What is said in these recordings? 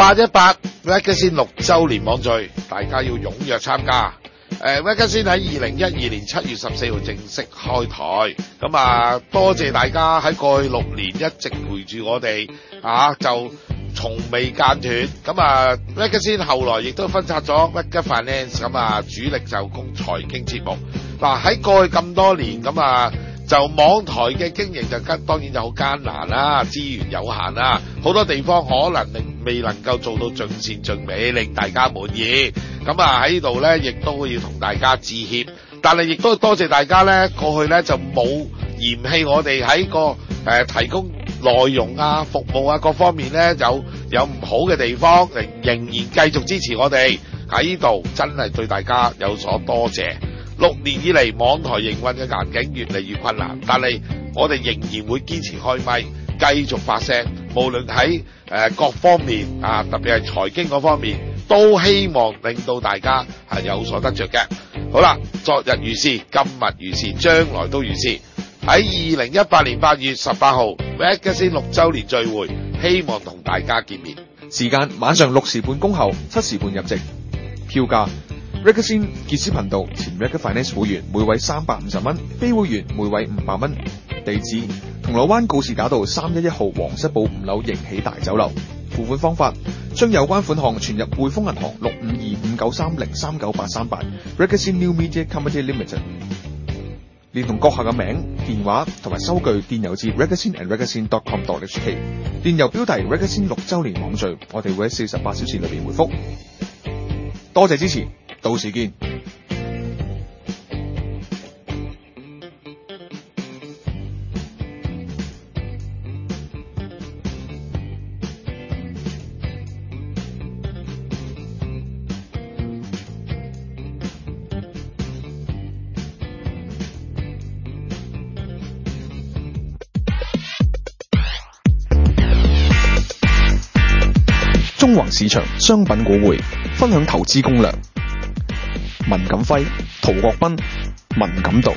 818 Magazine 6週年網聚，大家要踴躍參加。Magazine 喺2012年7月14號正式開台，咁啊多謝大家喺過去6年一直陪住我哋就從未間斷。咁啊 Magazine 後來亦都分拆咗 Mega Finance， 咁啊主力就供財經節目。嗱喺過去咁多年，咁啊就網台嘅經營就當然就好艱難啦，資源有限啦，好多地方可能未能夠做到盡善盡美，令大家滿意。咁啊喺呢度呢，亦都要同大家致歉，但係亦都多謝大家呢，過去呢就冇嫌棄我哋喺個提供內容啊、服務啊各方面呢有唔好嘅地方，仍然繼續支持我哋喺呢度，真係對大家有所多謝。6年以嚟，網台營運嘅環境越嚟越困難，但係我哋仍然會堅持開咪，繼續發聲。無論喺各方面特別係財經嗰方面，都希望令到大家係有所得着嘅。好啦，昨日如是，今日如是，將來都如是。喺2018年8月18號 Magazine 6週年聚會，希望同大家見面。 時間晚上6時半恭候，7時半入席。票價Magazine 傑斯頻道前 Mega Finance 會員每位350蚊，非會員每位500蚊。地址銅鑼灣告士打道311號皇室堡5樓迎喜大酒樓。付款方法將有關款項存入匯豐銀行65259303988 Magazine New Media Company Limited， 連同閣下嘅名、電話同埋收據電郵至 magazine@magazine.com.hk， 電郵標題 Magazine 6週年網聚，我哋會喺48小時裏面回覆。多謝支持，到時見。中環市場商品股匯分享投資攻略，文錦輝、陶國斌、文錦道。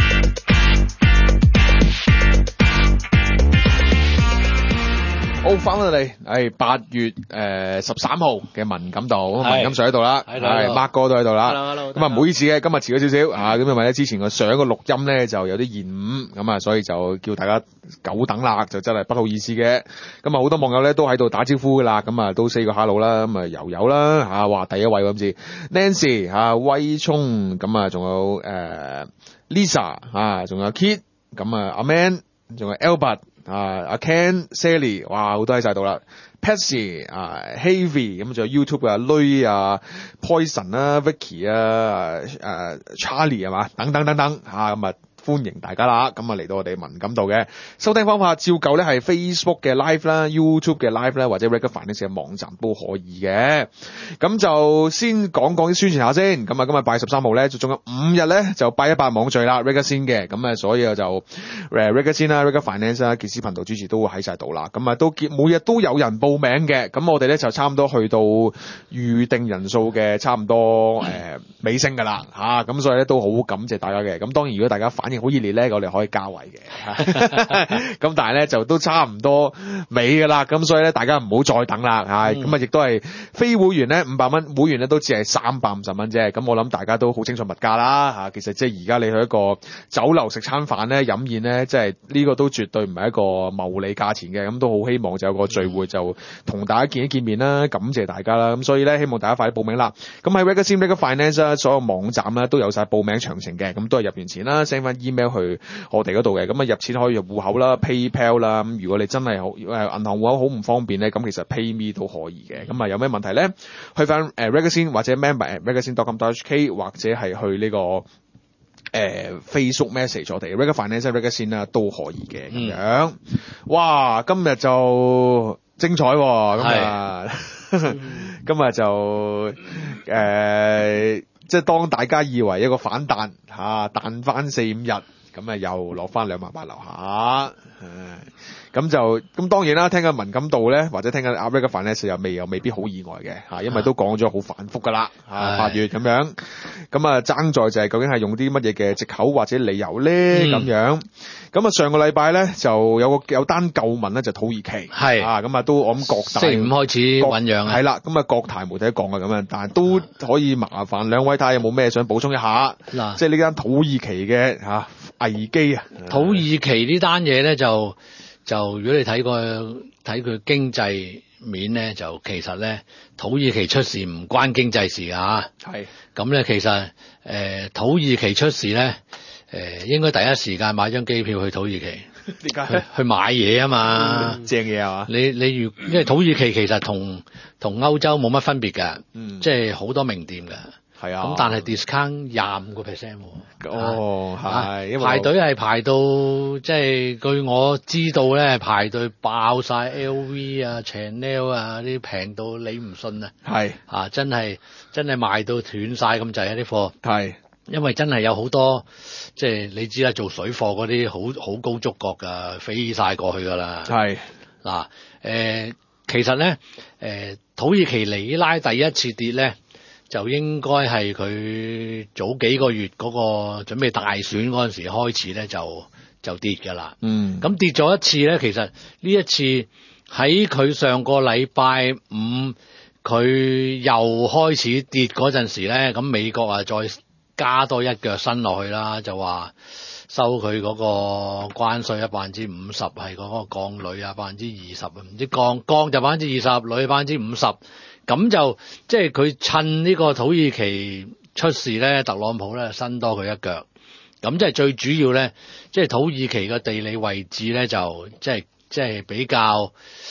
好，翻返嚟，8月13號嘅文錦道，文錦上喺度啦，係 Mark 哥都喺度啦。咁啊，唔好意思嘅，今日遲咗少少咁因為咧之前個上個錄音咧就有啲延誤，咁啊，所以就叫大家久等啦，就真係不好意思嘅。咁啊，好多網友咧都喺度打招呼噶啦，咁啊都 say 個 hello 啦，咁啊又有啦話第一位咁先 Nancy 威聰，咁啊仲有Lisa 仲有 Kit， 咁啊阿 Man， 仲有 Albert。阿 Ken、Sally， 哇，好多喺晒度啦。Patsy、Heavy， 咁仲有 YouTube 嘅阿女Poison Vicky Charlie 係嘛，等等等等咁啊。歡迎大家啦，咁啊嚟到我哋文錦道嘅收聽方法，照舊咧係 Facebook 嘅 Live 啦、YouTube 嘅 Live 啦，或者 Mega Finance 嘅網站都可以嘅。咁就先講啲宣傳下先。咁啊，今日8月13號咧，就仲有5日咧就818網聚啦 Magazine 嘅。咁啊，所以就Magazine 啦、Mega Finance 啦、傑斯頻道主持都會喺晒度啦。咁啊，都每日都有人報名嘅。咁我哋咧就差唔多去到預定人數嘅差唔多尾聲噶啦咁所以咧都好感謝大家嘅。咁當然如果大家反應好熱烈咧，我哋可以加位嘅。咁但係咧就都差唔多尾噶啦，咁所以咧大家唔好再等啦。咁啊亦都係非會員咧500蚊，會員咧都只係350蚊啫。咁我諗大家都好清楚物價啦。其實即係而家你去一個酒樓食餐飯咧、飲宴咧，即係呢個都絕對唔係一個牟利價錢嘅。咁都好希望就有個聚會就同大家見一見面啦，感謝大家啦。咁所以咧希望大家快啲報名啦。咁喺 Magazine Mega Finance 所有網站咧都有晒報名詳情嘅。咁都係入完錢啦 ，send 翻 email 去我哋嗰度嘅。咁啊入錢可以入戶口啦 ，PayPal 啦。咁如果你真係好銀行戶口好唔方便咧，咁其實 PayMe 都可以嘅。咁啊有咩問題咧？去翻Magazine 或者 member@magazine.com.hk 或者係去呢個Facebook message 我哋 Mega Finance Magazine 啦都可以嘅咁樣。哇！今日就精彩喎！今日就即係當大家以為一個反彈彈翻4-5日， 咁啊又落翻28000樓下，咁當然啦，聽緊文錦渡咧，或者聽緊阿 Rick 嘅 Finance 又未必好意外嘅因為都講咗好反覆噶啦8月咁樣，咁啊爭在就係究竟係用啲乜嘢嘅藉口或者理由咧咁樣，咁啊上個禮拜咧就有單舊聞咧就土耳其係咁啊都我諗各大星期五開始醞釀係啦，咁啊各大媒體講嘅咁樣，但係都可以麻煩兩位睇下有冇咩想補充一下， 嗱， 即係呢間土耳其嘅危機啊！ 土耳其呢單嘢咧就如果你睇佢經濟面咧，就其實咧土耳其出事唔關經濟事㗎係咁咧其實土耳其出事咧應該第一時間買張機票去土耳其， 點解去買嘢啊嘛， 正嘢係嘛？ 因為土耳其其實同歐洲冇乜分別㗎，即係好多名店㗎。 係啊， 咁但係 discount 25% 係，因為排隊係排到即係據我知道咧，排隊爆晒 LV 啊、Chanel 啊啲平到你唔信啊， 係真係賣到斷晒咁滯啊啲貨， 係因為真係有好多即係你知啦，做水貨嗰啲好高觸角㗎，飛晒過去㗎啦， 係嗱其實咧土耳其里拉第一次跌咧。就應該係佢早幾個月嗰個準備大選嗰陣時開始咧就跌㗎啦。咁跌咗一次咧，其實呢一次喺佢上個禮拜五佢又開始跌嗰陣時咧，咁美國啊再加多一腳伸落去啦，就話收佢嗰個關稅50%，係嗰個鋼鋁啊20%，唔知鋼就20%，鋁50%。咁就即係佢趁呢個土耳其出事咧，特朗普咧伸多佢一腳。咁即係最主要咧，即係土耳其嘅地理位置咧，就即係比較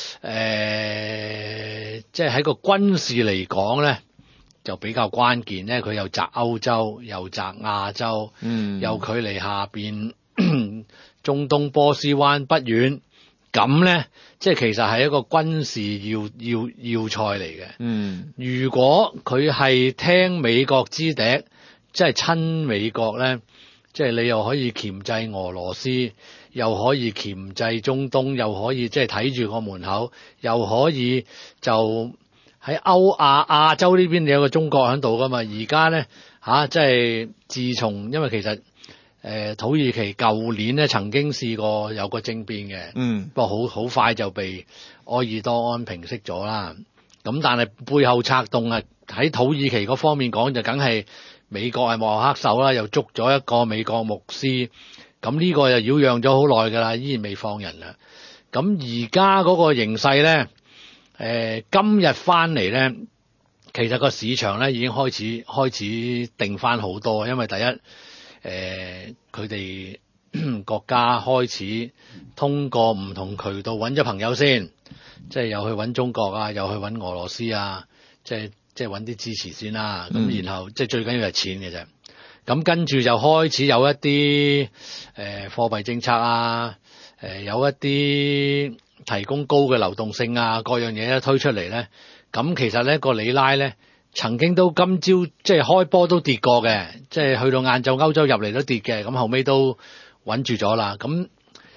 即係喺個軍事嚟講咧，就比較關鍵咧。佢又擲歐洲，又擲亞洲，又距離下邊中東波斯灣不遠。咁咧，即係其實係一個軍事要塞嚟嘅。如果佢係聽美國之笛，即係親美國咧，即係你又可以鉗制俄羅斯，又可以鉗制中東，又可以即係睇住個門口，又可以就喺亞洲呢邊你有個中國喺度噶嘛。而家咧即係自從因為其實土耳其舊年咧曾經試過有個政變嘅，不過好快就被埃爾多安平息咗啦。咁但係背後策動喺土耳其嗰方面講就梗係美國係幕後黑手啦，又捉咗一個美國牧師，咁呢個又擾攘咗好耐㗎啦，依然未放人啦。咁而家嗰個形勢咧，今日翻嚟咧，其實個市場咧已經開始定翻好多，因為第一佢哋國家開始通過唔同渠道揾咗朋友先，即係又去揾中國啊，又去揾俄羅斯啊，即係揾啲支持先啦。咁然後即係最緊要係錢嘅啫。咁跟住就開始有一啲貨幣政策啊，有一啲提供高嘅流動性啊，各樣嘢推出嚟咧。咁其實咧個里拉咧，曾經都今朝即係開波都跌過嘅，即係去到晏晝歐洲入嚟都跌嘅，咁後尾都穩住咗啦。咁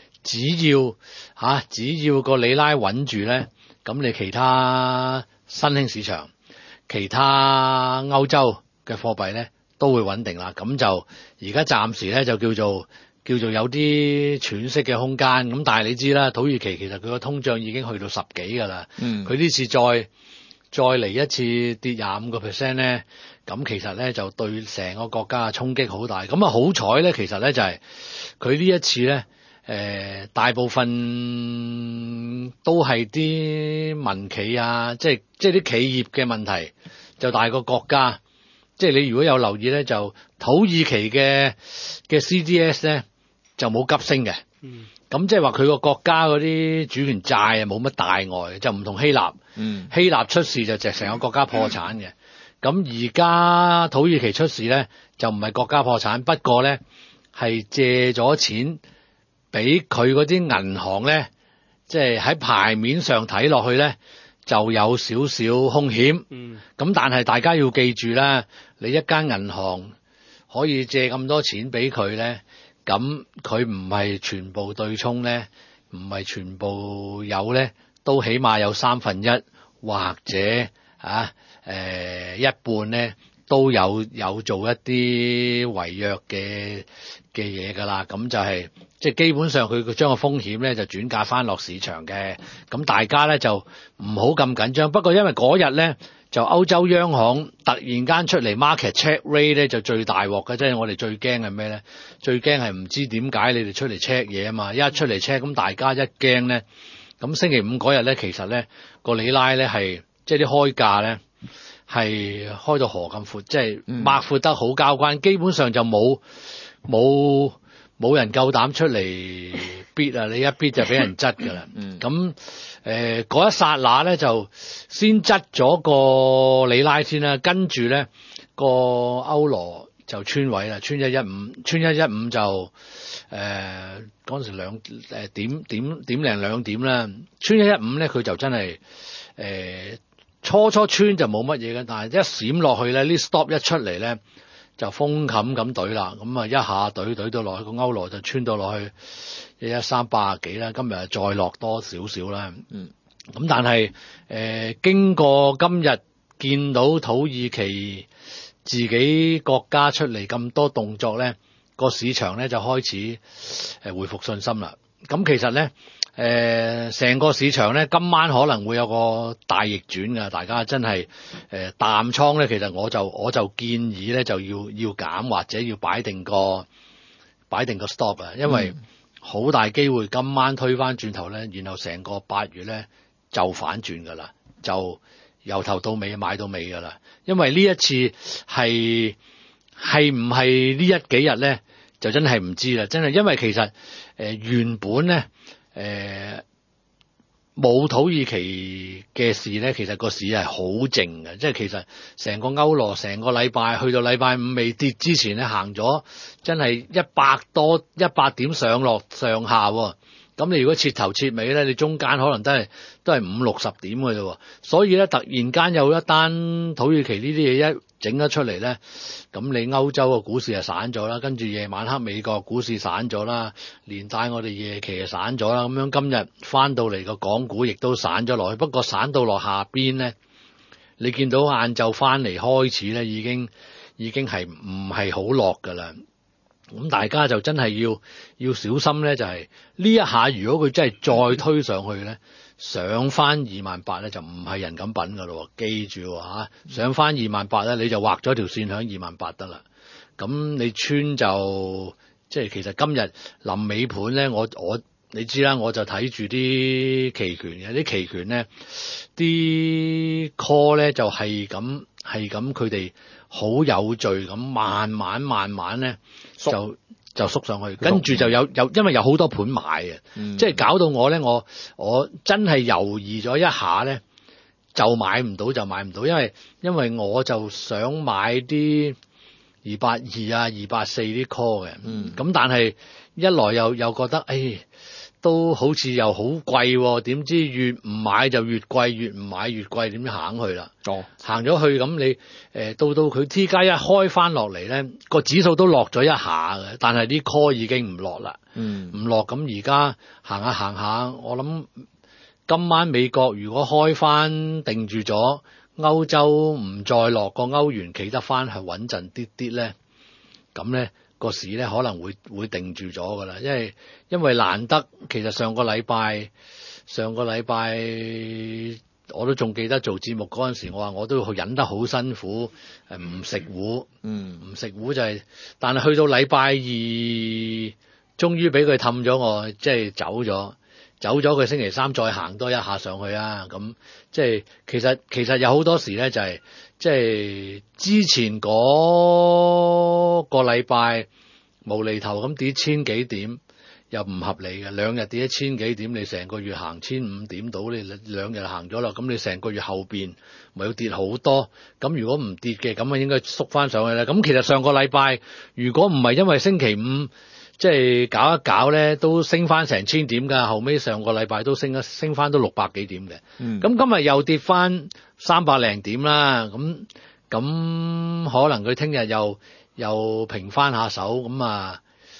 只要個里拉穩住咧，咁你其他新興市場、其他歐洲嘅貨幣咧都會穩定啦。咁就而家暫時咧就叫做有啲喘息嘅空間。咁但係你知啦，土耳其其實佢個通脹已經去到10幾㗎啦。佢呢次再嚟一次跌25%咧，咁其實咧就對成個國家嘅衝擊好大。咁好彩咧，其實咧就係佢呢一次咧，大部分都係啲民企啊，即係啲企業嘅問題，就大過國家。即係你如果有留意咧，就土耳其嘅 CDS 咧就冇急升嘅。咁即係話佢個國家嗰啲主權債啊冇乜大礙，就唔同希臘。希臘出事就成個國家破產嘅。咁而家土耳其出事咧就唔係國家破產，不過咧係借咗錢俾佢嗰啲銀行咧，即係喺牌面上睇落去咧就有少少風險。咁但係大家要記住啦，你一間銀行可以借咁多錢俾佢咧， 咁佢唔係全部對沖咧，唔係全部有咧，都起碼有1/3或者一半咧都有做一啲違約嘅嘢㗎啦。咁就係即係基本上佢將個風險咧就轉嫁翻落市場嘅。咁大家咧就唔好咁緊張。不過因為嗰日咧就歐洲央行突然間出嚟 market check rate 咧就最大鑊嘅，即係我哋最驚係咩咧？最驚係唔知點解你哋出嚟 check 嘢啊嘛！一出嚟 check 咁大家一驚咧，咁星期五嗰日咧其實咧個里拉咧係即係啲開價咧係開到河咁闊，即係擘闊得好交關，基本上就冇人夠膽出嚟 bid 啊！你一 bid 就俾人質㗎啦。咁嗰一剎那咧就先質咗個里拉先啦，跟住咧個歐羅就穿位啦，穿115就嗰陣時點零2點啦，穿115咧佢就真係初穿就冇乜嘢嘅，但係一閃落去咧，呢 stop 一出嚟咧就風冚咁懟啦，咁啊一下懟到落去個歐羅就穿到落去11380幾啦，今日再落多少少啦。咁但係經過今日見到土耳其自己國家出嚟咁多動作咧，個市場咧就開始回復信心啦。咁其實咧成個市場咧今晚可能會有個大逆轉㗎，大家真係淡倉咧，其實我就建議咧就要減或者要擺定個 stop 啊，因為好大機會今晚推翻轉頭咧，然後成個8月咧就反轉㗎啦，就由頭到尾買到尾㗎啦。因為呢一次係唔係呢幾日咧，就真係唔知啦。真係因為其實原本咧冇土耳其嘅事咧，其實個市係好靜嘅，即係其實成個歐羅成個禮拜去到禮拜5未跌之前咧，行咗真係100點上落上下喎。咁你如果切頭切尾咧，你中間可能都係50-60點嘅啫。所以咧，突然間有一單土耳其呢啲嘢一整咗出嚟咧，咁你歐洲嘅股市就散咗啦，跟住夜晚黑美國股市散咗啦，連帶我哋夜期就散咗啦。咁樣今日翻到嚟個港股亦都散咗落去，不過散到落下邊咧，你見到晏晝翻嚟開始咧，已經係唔係好落㗎啦。咁大家就真係要小心咧，就係呢一下，如果佢真係再推上去咧，上翻28,000咧就唔係人咁品噶咯，記住嚇，上翻28,000咧你就畫咗條線響28,000得啦。咁你穿就即係其實今日臨尾盤咧，我你知啦，我就睇住啲期權嘅，啲期權咧啲 call 咧就係咁佢哋好有序咁慢慢咧就縮上去，跟住就有因為有好多盤買嘅，即係搞到我咧，我真係猶豫咗一下咧，就買唔到，因為我就想買啲282啊、284啲 call 嘅，咁但係一來又覺得都好似又好貴喎，點知越唔買就越貴，越唔買越貴，點行去啦？行咗去咁你到佢 T 加一開翻落嚟咧，個指數都落咗一下嘅，但係啲 call 已經唔落啦，唔落咁而家行下，我諗今晚美國如果開翻定住咗，歐洲唔再落，個歐元企得翻係穩陣啲咧，咁咧。個市咧可能會定住咗噶啦，因為難得，其實上個禮拜我都仲記得做節目嗰陣時，我話我都忍得好辛苦，唔食糊，唔食糊就係，但係去到禮拜2，終於俾佢氹咗我，即係走咗，佢星期3再行多一下上去啊，咁即係其實有好多時咧就係。即係之前嗰個禮拜無厘頭咁跌1000幾點，又唔合理嘅。2日跌1000幾點，你成個月行1500點到，你2日行咗啦，咁你成個月後邊咪要跌好多。咁如果唔跌嘅，咁啊應該縮翻上去啦。咁其實上個禮拜如果唔係因為星期5即係搞一搞咧，都升翻成1000點㗎。後尾上個禮拜都升翻都600幾點嘅。咁今日又跌翻300零點啦。咁可能佢聽日又平翻下手，咁啊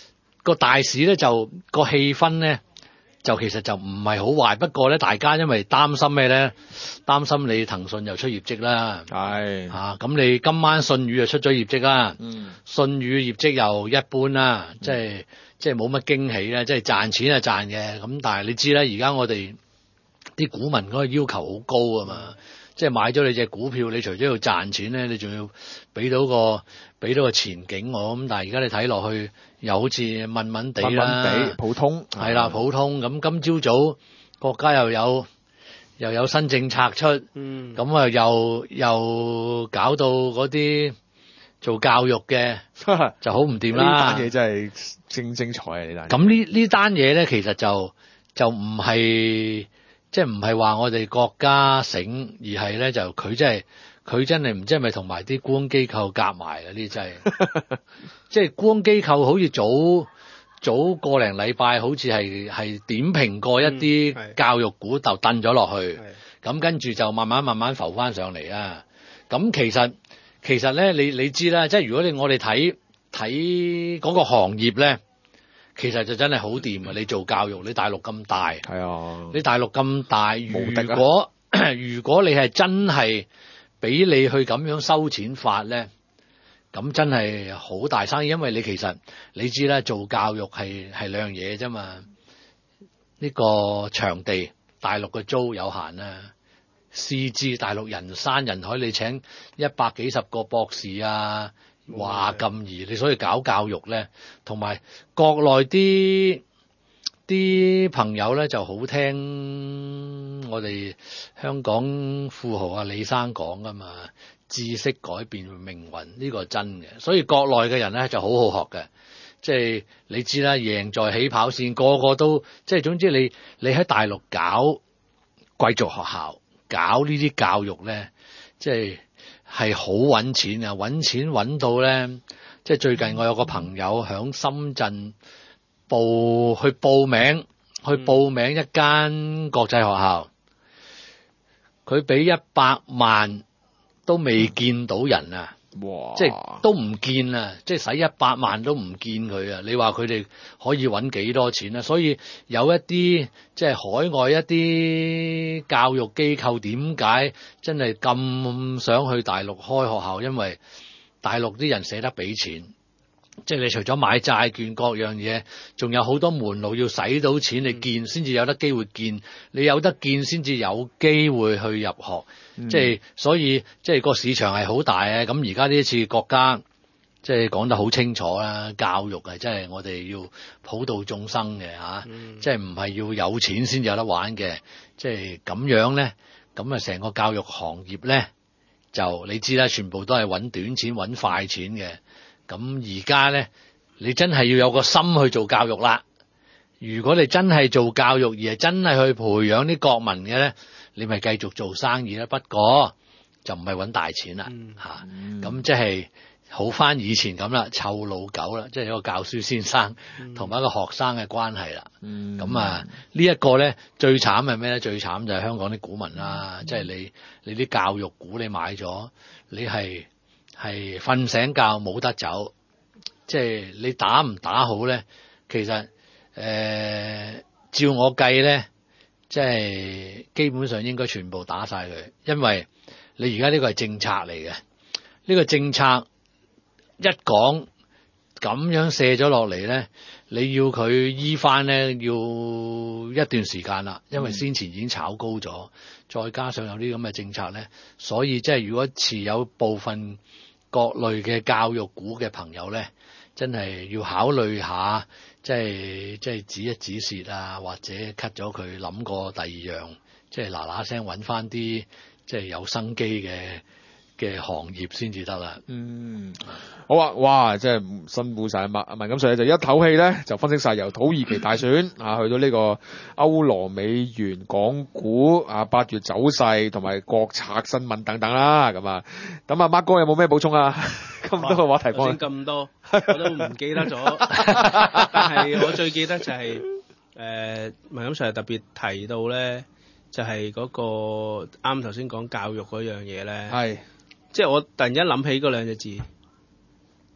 個大市咧就個氣氛咧就其實就唔係好壞，不過咧大家因為擔心咩咧？擔心你騰訊又出業績啦， 係咁你今晚信宇就出咗業績啦，信宇業績又一般啦，即係冇乜驚喜啦，即係賺錢係賺嘅，咁但係你知啦，而家我哋啲股民嗰個要求好高啊嘛。即係買咗你隻股票，你除咗要賺錢咧，你仲要俾到個前景我咁。但係而家你睇落去又好似悶悶地啦， 普通係啦，普通咁。今朝早國家又有新政策出，咁啊又搞到嗰啲做教育嘅就好唔掂啦。 呢單嘢真係精彩啊！呢單咁呢單嘢咧，其實就唔係。即係唔係話我哋國家醒，而係咧就佢真係唔知係咪同埋啲沽空機構夾埋啊！呢真係，即係沽空機構好似早個零禮拜，好似係點評過一啲教育股就掟咗落去，咁跟住就慢慢浮翻上嚟啊！咁其實咧，你知啦，即係如果我哋睇嗰個行業咧。其實就真係好掂啊！你做教育，你大陸咁大， 係啊， 你大陸咁大， 無敵如果你係真係俾你去咁樣收錢法咧，咁真係好大生意，因為你其實你知啦，做教育係兩樣嘢啫嘛。呢個場地大陸嘅租有限啦，師資大陸人山人海，你請100幾十個博士啊。話咁易，你所以搞教育咧，同埋國內啲朋友咧就好聽我哋香港富豪啊李生講噶嘛，知識改變命運呢個真嘅，所以國內嘅人咧就好好學嘅，即係你知啦，贏在起跑線，個個都即係總之你喺大陸搞貴族學校，搞呢啲教育咧，即係好揾錢啊！揾錢揾到咧，即係最近我有個朋友響深圳去報名一間國際學校，佢俾100萬都未見到人啊！ 哇！ 即係都唔見啊！即係使100萬都唔見佢啊！你話佢哋可以揾幾多錢啊？所以有一啲即係海外一啲教育機構點解真係咁想去大陸開學校？因為大陸啲人捨得俾錢，即係你除咗買債券各樣嘢，仲有好多門路要使到錢，你見先至有得機會見，你有得見先至有機會去入學。即係所以即係個市場係好大啊！咁而家呢一次國家即係講得好清楚啦，教育係真係我哋要普度眾生嘅嚇，即係唔係要有錢先至有得玩嘅，即係咁樣咧，咁啊成個教育行業咧就你知啦，全部都係揾短錢揾快錢嘅。咁而家咧，你真係要有個心去做教育啦。如果你真係做教育而係真係去培養啲國民嘅咧，你咪繼續做生意啦。不過就唔係揾大錢啦嚇。咁即係好翻以前咁啦，湊老狗啦，即係一個教書先生同埋一個學生嘅關係啦。咁啊呢一個咧最慘係咩咧？最慘就係香港啲股民啦，即係你啲教育股你買咗，你係瞓醒覺冇得走，即係你打唔打好咧？其實照我計咧，即係基本上應該全部打晒佢，因為你而家呢個係政策嚟嘅，呢個政策一講咁樣卸咗落嚟咧，你要佢醫翻咧，要一段時間啦，因為先前已經炒高咗，再加上有啲咁嘅政策咧，所以即係如果持有部分各類嘅教育股嘅朋友咧，真係要考慮下，即係止一止蝕啊，或者 cut 咗佢，諗過第二樣，即係嗱嗱聲揾翻啲即係有生機嘅行業先至得啦。 好啊，哇，真係辛苦晒文錦穗就一口氣咧就分析晒由土耳其大選去到呢個歐羅美元港股8月走勢同埋國策新聞等等啦。咁啊，Mark 哥有冇咩補充啊？咁多個話題講咁多，我都唔記得咗。但係我最記得就係文錦穗特別提到咧，就係嗰個啱頭先講教育嗰樣嘢咧。 係。 即係我突然間諗起嗰兩隻字，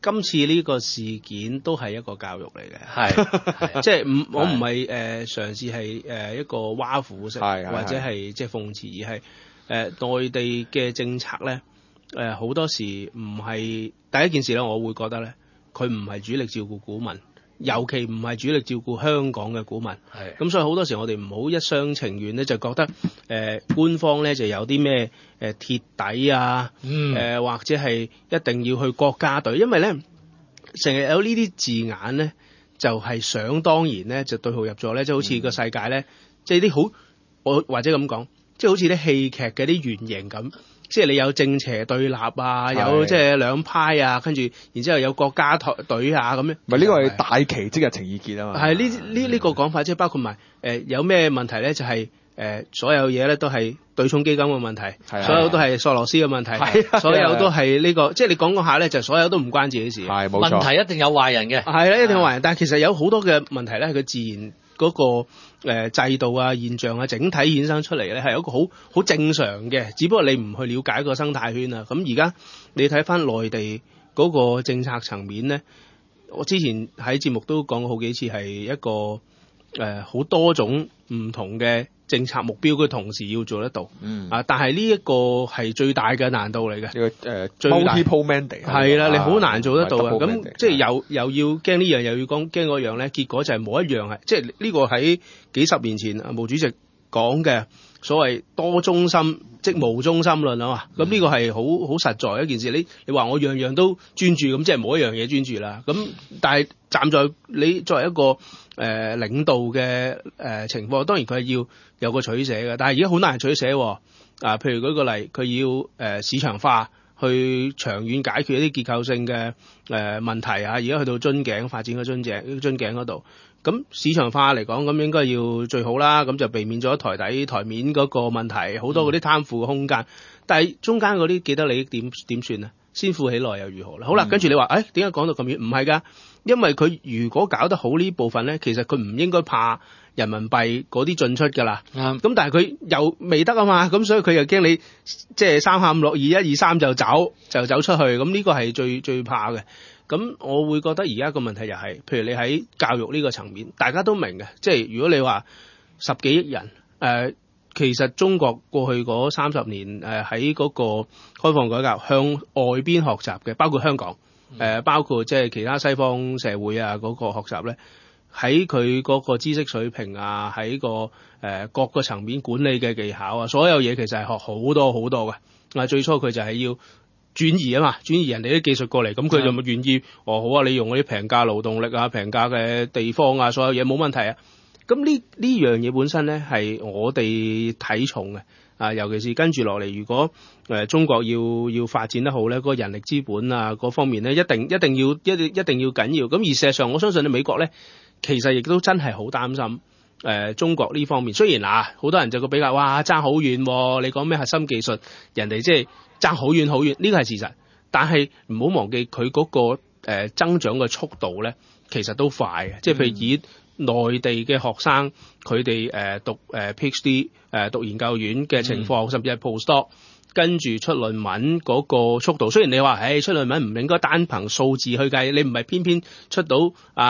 今次呢個事件都係一個教育嚟嘅， 係即係我唔係嘗試係一個挖苦式或者係即係諷刺，而係內地嘅政策咧好多時唔係第一件事咧，我會覺得咧佢唔係主力照顧股民。尤其唔係主力照顧香港嘅股民，咁所以好多時我哋唔好一廂情願咧，就覺得官方咧就有啲咩鐵底啊，或者係一定要去國家隊，因為咧成日有呢啲字眼咧，就係想當然咧就對號入座咧，即係好似個世界咧，即係啲好我或者咁講，即係好似啲戲劇嘅啲原型咁。即係你有正邪對立啊，有即係兩派啊，跟住然之後有國家隊啊咁樣。唔係呢個係大旗即日情意結啊嘛。係呢個講法，即係包括埋有咩問題咧？就係所有嘢咧都係對沖基金嘅問題，所有都係索羅斯嘅問題，所有都係呢個，即係你講下咧，就所有都唔關自己事。係冇錯。問題一定有壞人嘅。係啦，一定有壞人，但係其實有好多嘅問題咧，係佢自然嗰個制度啊、現象啊，整體衍生出嚟咧，係一個好正常嘅，只不過你唔去了解個生態圈啊。咁而家你睇翻內地嗰個政策層面咧，我之前喺節目都講過好幾次，係一個好多種唔同嘅政策目標，佢同時要做得到。但係呢一個係最大嘅難度嚟嘅。呢個multiple mandate 係啦，你好難做得到啊。咁即係又要驚呢樣，又要驚嗰樣咧，結果就係冇一樣係，即係呢個喺幾十年前毛主席講嘅所謂多中心即無中心論啊嘛。咁呢個係好實在一件事。你話我樣樣都專注，咁即係冇一樣嘢專注啦。咁但係站在你作為一個領導嘅情況，當然佢係要有個取捨嘅，但係而家好難取捨喎。譬如舉個例，佢要市場化去長遠解決一啲結構性嘅問題啊。而家去到樽頸發展嘅樽頸嗰度，咁市場化嚟講，咁應該要最好啦。咁就避免咗台面嗰個問題，好多嗰啲貪腐嘅空間。但係中間嗰啲既得利益點算啊？先富起來又如何啦？好啦，跟住你話，點解講到咁遠？唔係㗎，因為佢如果搞得好呢部分咧，其實佢唔應該怕人民幣嗰啲進出㗎啦。咁但係佢又未得啊嘛，咁所以佢又驚你即係3下5落2 1 2 3就走出去。咁呢個係最怕嘅。咁我會覺得而家個問題就係，譬如你喺教育呢個層面，大家都明嘅，即係如果你話10幾億人其實中國過去嗰30年喺嗰個開放改革向外邊學習嘅，包括香港包括即係其他西方社會啊嗰個學習咧，喺佢嗰個知識水平啊，喺個各個層面管理嘅技巧啊，所有嘢其實係學好多好多嘅。最初佢就係要轉移啊嘛，轉移人哋啲技術過嚟，咁佢就咪願意好啊，你用嗰啲平價勞動力啊、平價嘅地方啊，所有嘢冇問題啊。咁呢樣嘢本身咧係我哋睇重嘅尤其是跟住落嚟，如果中國要發展得好咧，嗰個人力資本啊嗰方面咧一定要緊要。咁而事實上，我相信美國咧其實亦都真係好擔心中國呢方面。雖然好多人就個比較爭好遠，你講咩核心技術，人哋即係爭好遠好遠，呢個係事實。但係唔好忘記佢嗰個增長嘅速度咧，其實都快嘅。即係譬如以內地嘅學生佢哋讀PhD 讀研究院嘅情況，甚至係 postdoc 跟住出論文嗰個速度。雖然你話出論文唔應該單憑數字去計，你唔係偏偏出到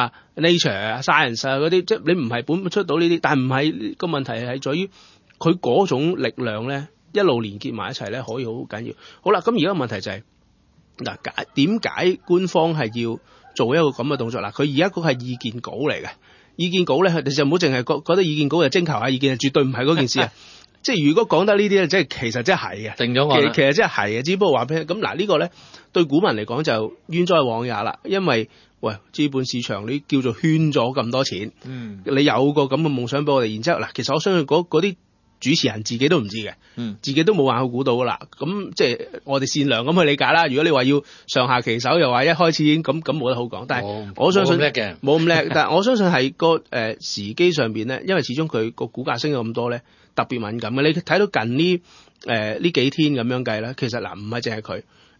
Nature Science 嗰啲，即係你唔係本出到呢啲，但係唔係個問題係在於佢嗰種力量咧一路連結埋一齊咧，可以好緊要。好啦，咁而家個問題就係點解官方係要做一個咁嘅動作？佢而家嗰係意見稿嚟嘅。意見稿咧，你就唔好淨係覺得意見稿就徵求下意見，絕對唔係嗰件事啊！即係如果講得呢啲咧，即係其實真係嘅，定咗案。其實真係嘅，只不過話俾你咁呢個咧，對股民嚟講就冤哉枉也啦。因為資本市場你叫做圈咗咁多錢，你有個咁嘅夢想俾我哋，然之後其實我相信嗰啲主持人自己都唔知嘅，自己都冇辦法估到噶啦。咁即係我哋善良咁去理解啦。如果你話要上下其手，又話一開始已經咁冇得好講。但係我相信冇咁叻，但係我相信係個時機上邊咧，因為始終佢個股價升咗咁多咧，特別敏感嘅。你睇到近呢幾天咁樣計咧，其實唔係淨係佢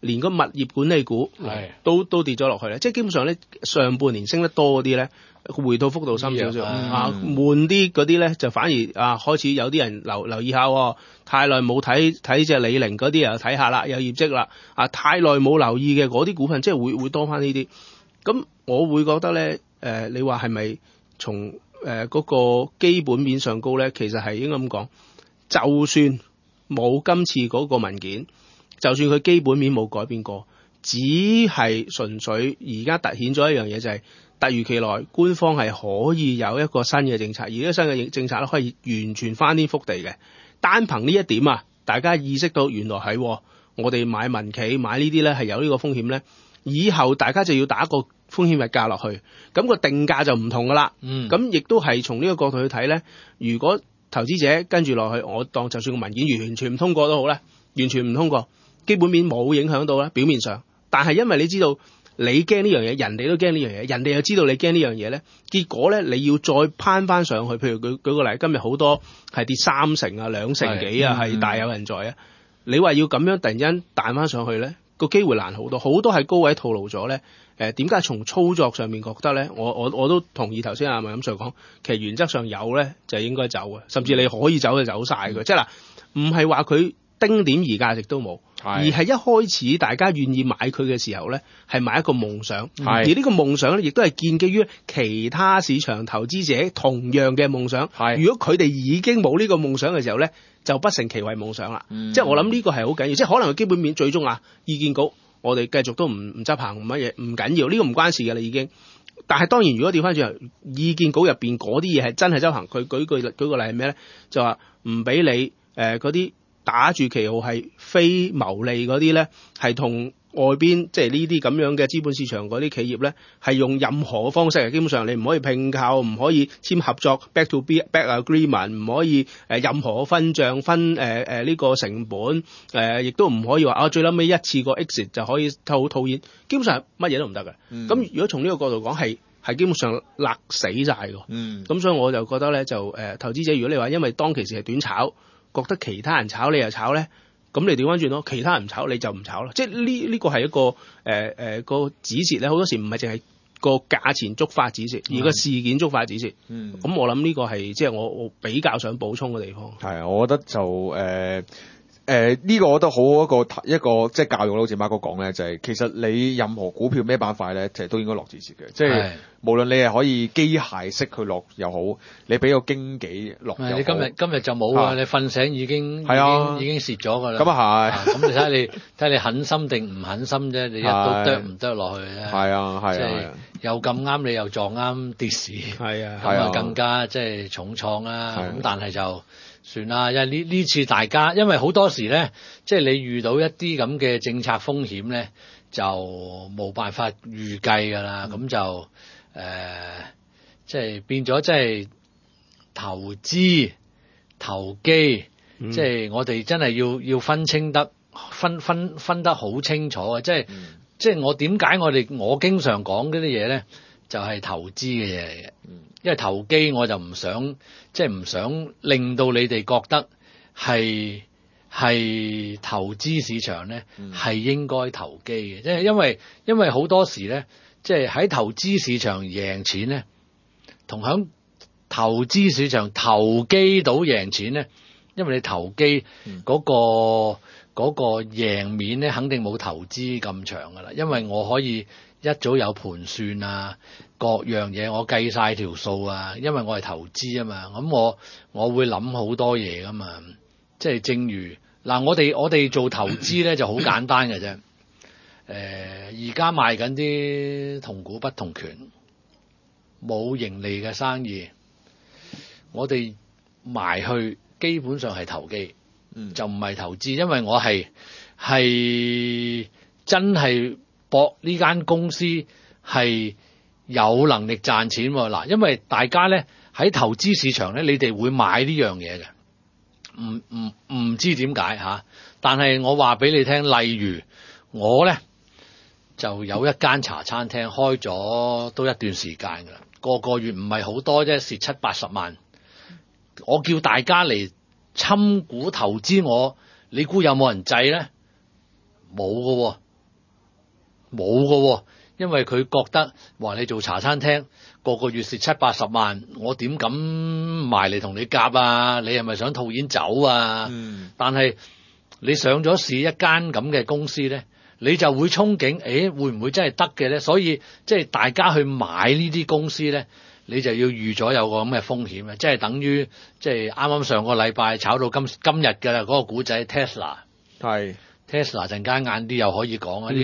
連個物業管理股都跌咗落去咧。即係基本上咧，上半年升得多嗰啲咧，回吐幅度深少少悶啲嗰啲咧就反而開始有啲人留意下喎。太耐冇睇隻李寧嗰啲又睇下啦，有業績啦。太耐冇留意嘅嗰啲股份，即係會多翻呢啲。咁我會覺得咧，你話係咪從嗰個基本面上高咧？其實係應該咁講，就算冇今次嗰個文件，就算佢基本面冇改變過，只係純粹而家凸顯咗一樣嘢，就係突如其來，官方係可以有一個新嘅政策，而呢個新嘅政策咧可以完全翻天覆地嘅。單憑呢一點大家意識到原來係我哋買民企買呢啲咧係有呢個風險咧，以後大家就要打個風險溢價落去，咁個定價就唔同噶啦。咁亦都係從呢個角度去睇咧，如果投資者跟住落去，我當就算個文件完全唔通過都好咧，完全唔通過，基本面冇影響到咧，表面上，但係因為你知道你驚呢樣嘢，人哋都驚呢樣嘢，人哋又知道你驚呢樣嘢咧，結果咧你要再攀翻上去，譬如舉個例，今日好多係跌3成啊、2成幾啊，係大有人在啊。你話要咁樣突然間彈翻上去咧，個機會難好多，好多係高位套牢咗咧。點解從操作上面覺得咧？我都同意頭先阿文錦 Sir 講，其實原則上有咧就應該走嘅，甚至你可以走就走晒嘅。即係嗱，唔係話佢丁點而價值都冇，而係一開始大家願意買佢嘅時候咧，係買一個夢想，而呢個夢想咧亦都係建基於其他市場投資者同樣嘅夢想。如果佢哋已經冇呢個夢想嘅時候咧，就不成其為夢想啦。即係我諗呢個係好緊要，即係可能佢基本面最終意見稿我哋繼續都唔執行乜嘢，唔緊要，呢個唔關事嘅啦已經。但係當然，如果調翻轉頭，意見稿入邊嗰啲嘢係真係執行，佢舉個例係咩咧？就話唔俾你嗰啲打住旗號係非牟利嗰啲咧，係同外邊即係呢啲咁樣嘅資本市場嗰啲企業咧，係用任何嘅方式嘅，基本上你唔可以併購，唔可以簽合作 back to back agreement， 唔可以任何分賬分呢個成本，亦都唔可以話最撚尾一次過 exit 就可以套現，基本上係乜嘢都唔得嘅。咁如果從呢個角度講係基本上勒死晒㗎。咁所以我就覺得咧就投資者，如果你話因為當其時係短炒，覺得其他人炒你又炒咧，咁你調翻轉咯，其他人唔炒你就唔炒啦。即係呢個係一個個指示咧，好多時唔係淨係個價錢觸發指示，而個事件觸發指示。咁我諗呢個係即係我比較想補充嘅地方。 係啊，我覺得就呢個我覺得好一個即係教育，好似馬哥講咧，就係其實你任何股票咩板塊咧，其實都應該落指示嘅。即係無論你係可以機械式去落又好，你俾個經紀落又好。 你今日就冇啊！你瞓醒已經蝕咗㗎啦。咁咁你睇你狠心定唔狠心啫？你一刀剁唔剁落去咧？即係又咁啱你又撞啱跌市，咁更加即係重創啦。咁但係就算啦，因為呢次大家因為好多時咧，即係你遇到一啲咁嘅政策風險咧，就冇辦法預計㗎啦。咁就即係變咗即係投資投機，即係我哋真係要分清得分得好清楚啊！即係我點解我經常講嗰啲嘢咧，就係投資嘅嘢嚟嘅。因為投機我就唔想令到你哋覺得係投資市場咧係應該投機嘅，即係因為好多時咧，即係喺投資市場贏錢咧，同響投資市場投機到贏錢咧，因為你投機嗰個贏面咧，肯定冇投資咁長噶啦，因為我可以一早有盤算啊，各樣嘢我計晒條數啊，因為我係投資啊嘛，咁我會諗好多嘢噶嘛，即係正如我哋做投資咧就好簡單嘅啫，而家賣緊啲同股不同權冇盈利嘅生意，我哋埋去基本上係投機，就唔係投資，因為我係真係博呢間公司係有能力賺錢喎。嗱，因為大家咧喺投資市場咧，你哋會買呢樣嘢嘅，唔知點解吓，但係我話俾你聽，例如我咧就有一間茶餐廳開咗都一段時間噶啦，個月唔係好多啫，蝕70-80萬，我叫大家嚟參股投資我，你估有冇人制咧？冇噶喎。 冇喎，因為佢覺得話你做茶餐廳個月蝕70-80萬，我點敢埋嚟同你夾啊？你係咪想套現走啊？但係你上咗市一間咁嘅公司咧，你就會憧憬，會唔會真係得嘅咧？所以即係大家去買呢啲公司咧，你就要預咗有個咁嘅風險啊！即係等於即係啱啱上個禮拜炒到今日嘅啦，嗰個股仔 Tesla 係。Tesla 陣間晏啲又可以講啊！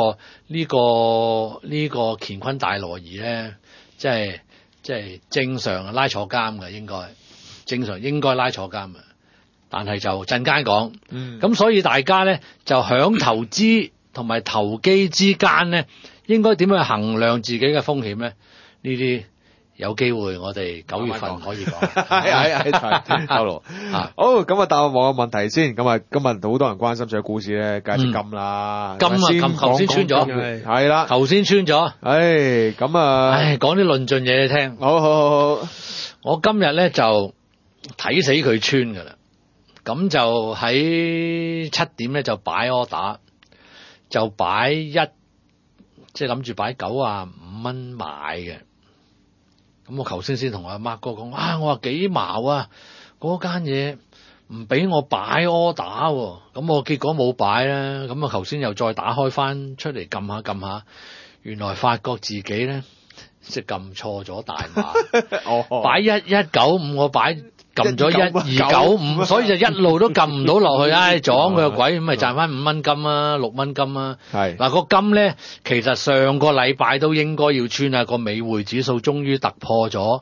呢個乾坤大挪移咧，即係正常拉坐監嘅，正常應該拉坐監嘅，但係就陣間講。咁所以大家咧就響投資同埋投機之間咧，應該點樣去衡量自己嘅風險咧？呢啲有機會我哋9月份可以講。 係透露。好，咁啊答我個問題先。咁啊今日好多人關心咗股市咧，梗係金啦。 金啊，頭先穿咗。係啦，頭先穿咗。 咁啊。 講啲論盡嘢你聽。 好。 我今日咧就睇死佢穿㗎啦。咁就喺7點咧就擺 order， 就擺即係諗住擺95蚊買嘅。咁我頭先同阿 Mark 哥講，我話幾毛啊，嗰間嘢唔俾我擺 order 喎，咁我結果冇擺啦。咁啊頭先又再打開翻出嚟撳下，原來發覺自己咧即係撳錯咗大碼，擺1195，我擺撳咗1295，所以就一路都撳唔到落去，撞佢個鬼，咁咪賺翻5蚊金啊，6蚊金啊。係嗱個金咧，其實上個禮拜都應該要穿啊，個美匯指數終於突破咗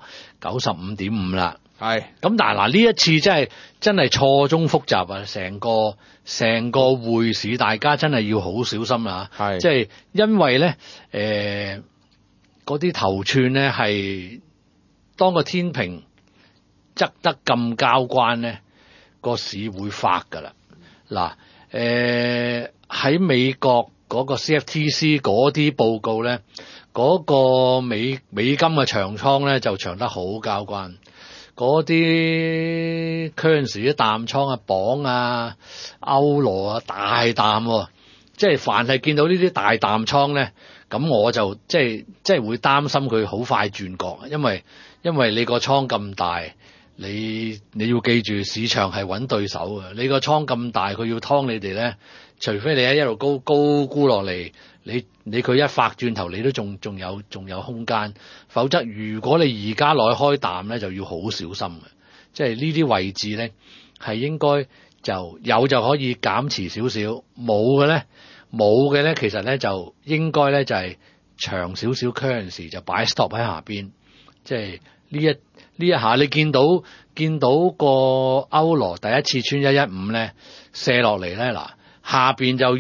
95.5啦。係咁，但係嗱呢一次真係錯綜複雜啊，成個匯市大家真係要好小心啦。係即係因為咧嗰啲頭寸咧係當個天平側得咁交關咧，個市會發㗎啦。嗱，喺美國嗰個 CFTC 嗰啲報告咧，嗰個美金嘅長倉咧就長得好交關，嗰啲 currency 啲淡倉啊、磅啊、歐羅啊大淡喎，即係凡係見到呢啲大淡倉咧，咁我就即係會擔心佢好快轉角，因為你個倉咁大。你要記住，市場係揾對手嘅。你個倉咁大，佢要劏你哋咧，除非你喺一路高沽落嚟，你佢一發轉頭，你都仲有空間。否則，如果你而家內開淡咧，就要好小心嘅。即係呢啲位置咧，係應該就有就可以減持少少，冇嘅咧，其實咧就應該咧就係長少少 currency 就擺 stop 喺下邊，即係呢一下你見到個歐羅第一次穿115咧射落嚟咧，嗱下邊就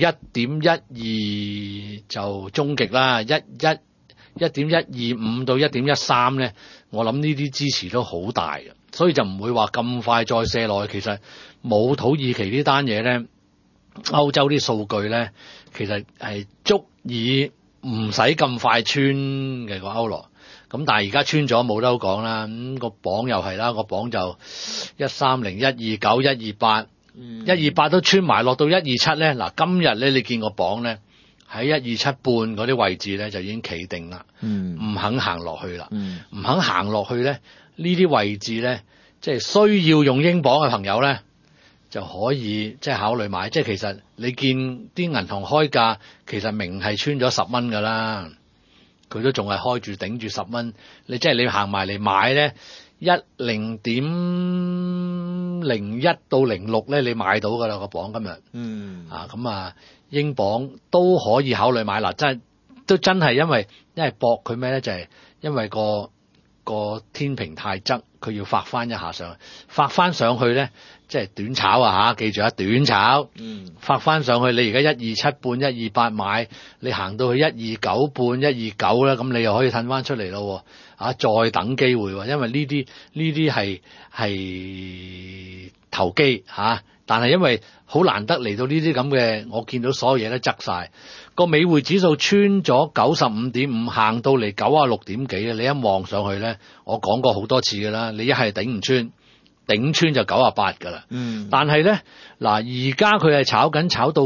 1.12就終極啦，1.125到1.13咧，我諗呢啲支持都好大嘅，所以就唔會話咁快再射落去。其實冇土耳其呢單嘢咧，歐洲啲數據咧，其實係足以唔使咁快穿嘅個歐羅。咁但係而家穿咗冇得好講啦，個磅又係啦，個磅就130、129、128、128都穿埋，落到127咧。嗱今日咧你見個磅咧喺127半嗰啲位置咧就已經企定啦，唔肯行落去啦，唔肯行落去咧呢啲位置咧，即係需要用英鎊嘅朋友咧就可以即係考慮買。即係其實你見啲銀行開價其實明係穿咗10蚊㗎啦。佢都仲係開住頂住10蚊，你即係你行埋嚟買咧10.01到06咧，你買到噶啦個磅今日。咁啊，英鎊都可以考慮買啦，真係因為搏佢咩咧，就係因為個天平太側，佢要發翻一下上去，發翻上去咧，即係短炒啊嚇，記住啊，短炒。發翻上去，你而家127半、128買，你行到去129半、129啦，咁你又可以褪翻出嚟咯。再等機會喎，因為呢啲係投機嚇，但係因為好難得嚟到呢啲咁嘅，我見到所有嘢都側晒。個美匯指數穿咗95.5，行到嚟96點幾，你一望上去咧，我講過好多次㗎啦，你一係頂唔穿，頂穿就98㗎啦。但係咧，嗱而家佢係炒到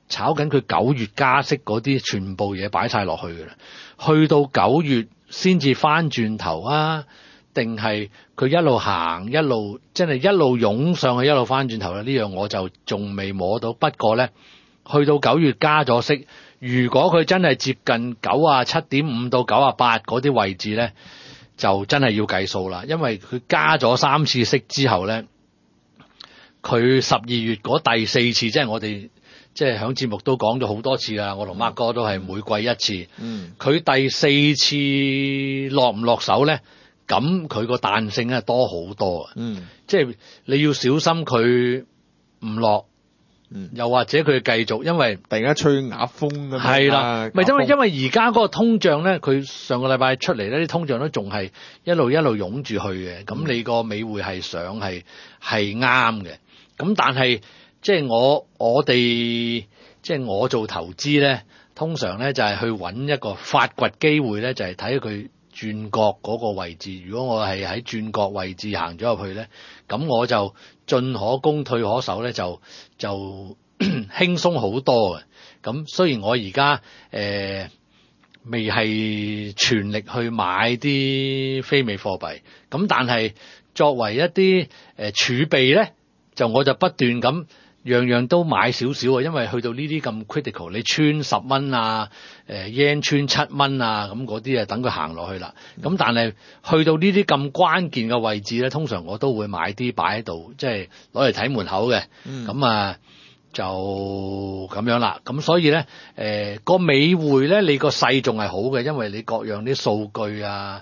炒緊佢9月加息嗰啲全部嘢擺晒落去㗎啦，去到9月先至翻轉頭啊，定係佢一路行一路真係一路湧上去一路翻轉頭咧？呢樣我就仲未摸到。不過咧，去到9月加咗息，如果佢真係接近97.5到98嗰啲位置咧，就真係要計數啦，因為佢加咗3次息之後咧，佢12月嗰第4次，即係我哋即係響節目都講咗好多次啦，我同 Mark 哥都係每季一次。佢第4次落唔落手咧？咁佢個彈性係多好多啊！即係你要小心佢唔落，又或者佢繼續，因為突然間吹啞風咁樣。 係啦，咪因為而家嗰個通脹咧，佢上個禮拜出嚟咧，啲通脹都仲係一路湧住去嘅。咁你個美匯係上係啱嘅。咁但係即係我哋即係我做投資咧，通常咧就係去揾一個發掘機會咧，就係睇佢轉角嗰個位置。如果我係喺轉角位置行咗入去咧，咁我就進可攻退可守咧，就輕鬆好多嘅。咁雖然我而家未係全力去買啲非美貨幣，咁但係作為一啲儲備咧，我就不斷咁樣樣都買少少啊，因為去到呢啲咁 critical， 你穿10蚊啊，yen 穿7蚊啊，咁嗰啲啊等佢行落去啦。咁但係去到呢啲咁關鍵嘅位置咧，通常我都會買啲擺喺度，即係攞嚟睇門口嘅。咁就咁樣啦。咁所以咧，個美匯咧，你個勢仲係好嘅，因為你各樣啲數據啊，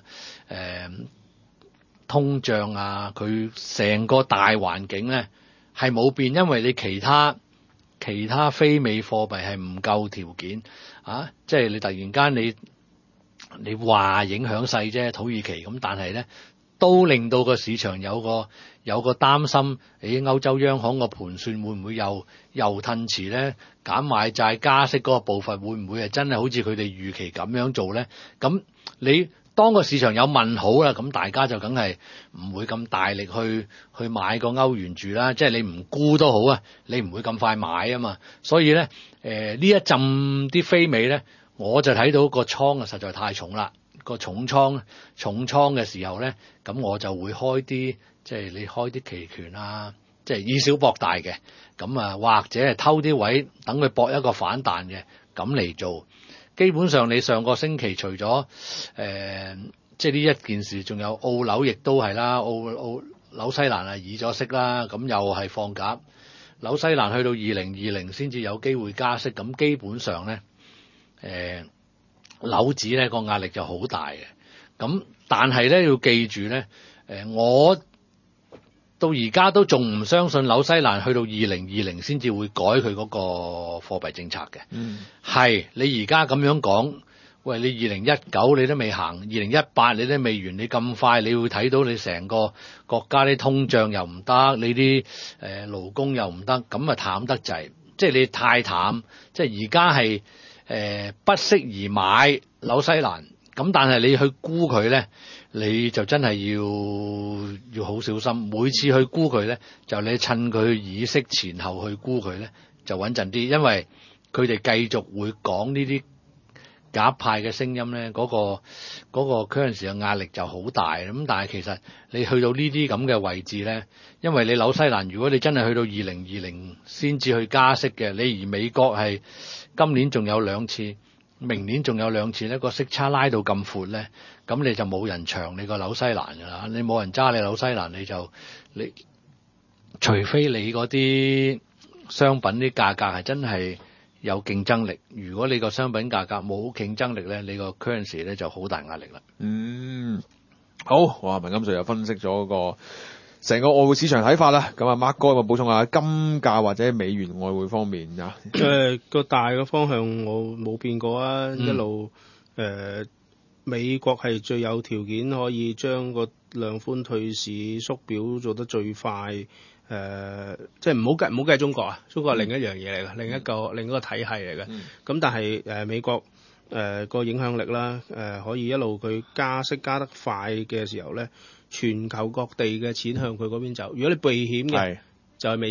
通脹啊，佢成個大環境咧係冇變，因為你其他非美貨幣係唔夠條件啊，即係你突然間你話影響細啫，土耳其咁，但係咧都令到個市場有個擔心，歐洲央行個盤算會唔會又褪遲咧？減買債加息嗰個步伐會唔會係真係好似佢哋預期咁樣做咧？咁你當個市場有問號啦，咁大家就梗係唔會咁大力去買個歐元住啦。即係你唔沽都好啊，你唔會咁快買啊嘛。所以咧，呢一陣啲非美咧，我就睇到個倉啊實在太重啦。個重倉嘅時候咧，咁我就會開啲，即係你開啲期權啊，即係以小博大嘅。咁啊，或者係偷啲位等佢搏一個反彈嘅，咁嚟做。基本上你上個星期除咗即係呢一件事，仲有澳紐亦都係啦，紐西蘭係議咗息啦，咁又係放鴿。紐西蘭去到2020先至有機會加息，咁基本上咧紐指咧個壓力就好大嘅。咁但係咧要記住咧，我到而家都仲唔相信紐西蘭去到2020先至會改佢嗰個貨幣政策嘅。係你而家咁樣講，喂，你2019你都未行，2018你都未完，你咁快你會睇到你成個國家啲通脹又唔得，你啲勞工又唔得，咁啊淡得滯，即係你太淡，即係而家係不適宜買紐西蘭。咁但係你去沽佢咧，你就真係要好小心。每次去沽佢咧，就你趁佢議息前後去沽佢咧，就穩陣啲。因為佢哋繼續會講呢啲鴿派嘅聲音咧，嗰個嗰陣時嘅壓力就好大。咁但係其實你去到呢啲咁嘅位置咧，因為你紐西蘭如果你真係去到2020先至去加息嘅，你而美國係今年仲有2次。明年仲有2次咧，個息差拉到咁闊咧，咁你就冇人長你個紐西蘭㗎啦。你冇人揸你紐西蘭，你除非你嗰啲商品啲價格係真係有競爭力。如果你個商品價格冇競爭力咧，你個 currency 咧就好大壓力啦。 好，哇！文金水又分析咗個成個外匯市場睇法啦。咁啊 ，Mark 哥有冇補充下金價或者美元外匯方面啊？ 個大嘅方向我冇變過啊，一路美國係最有條件可以將個量寬退市縮表做得最快。即係唔好計中國啊，中國係另一樣嘢嚟嘅，另一個體系嚟嘅。咁但係美國個影響力啦，可以一路佢加息加得快嘅時候咧，全球各地嘅錢向佢嗰邊走。如果你避險嘅就係美債，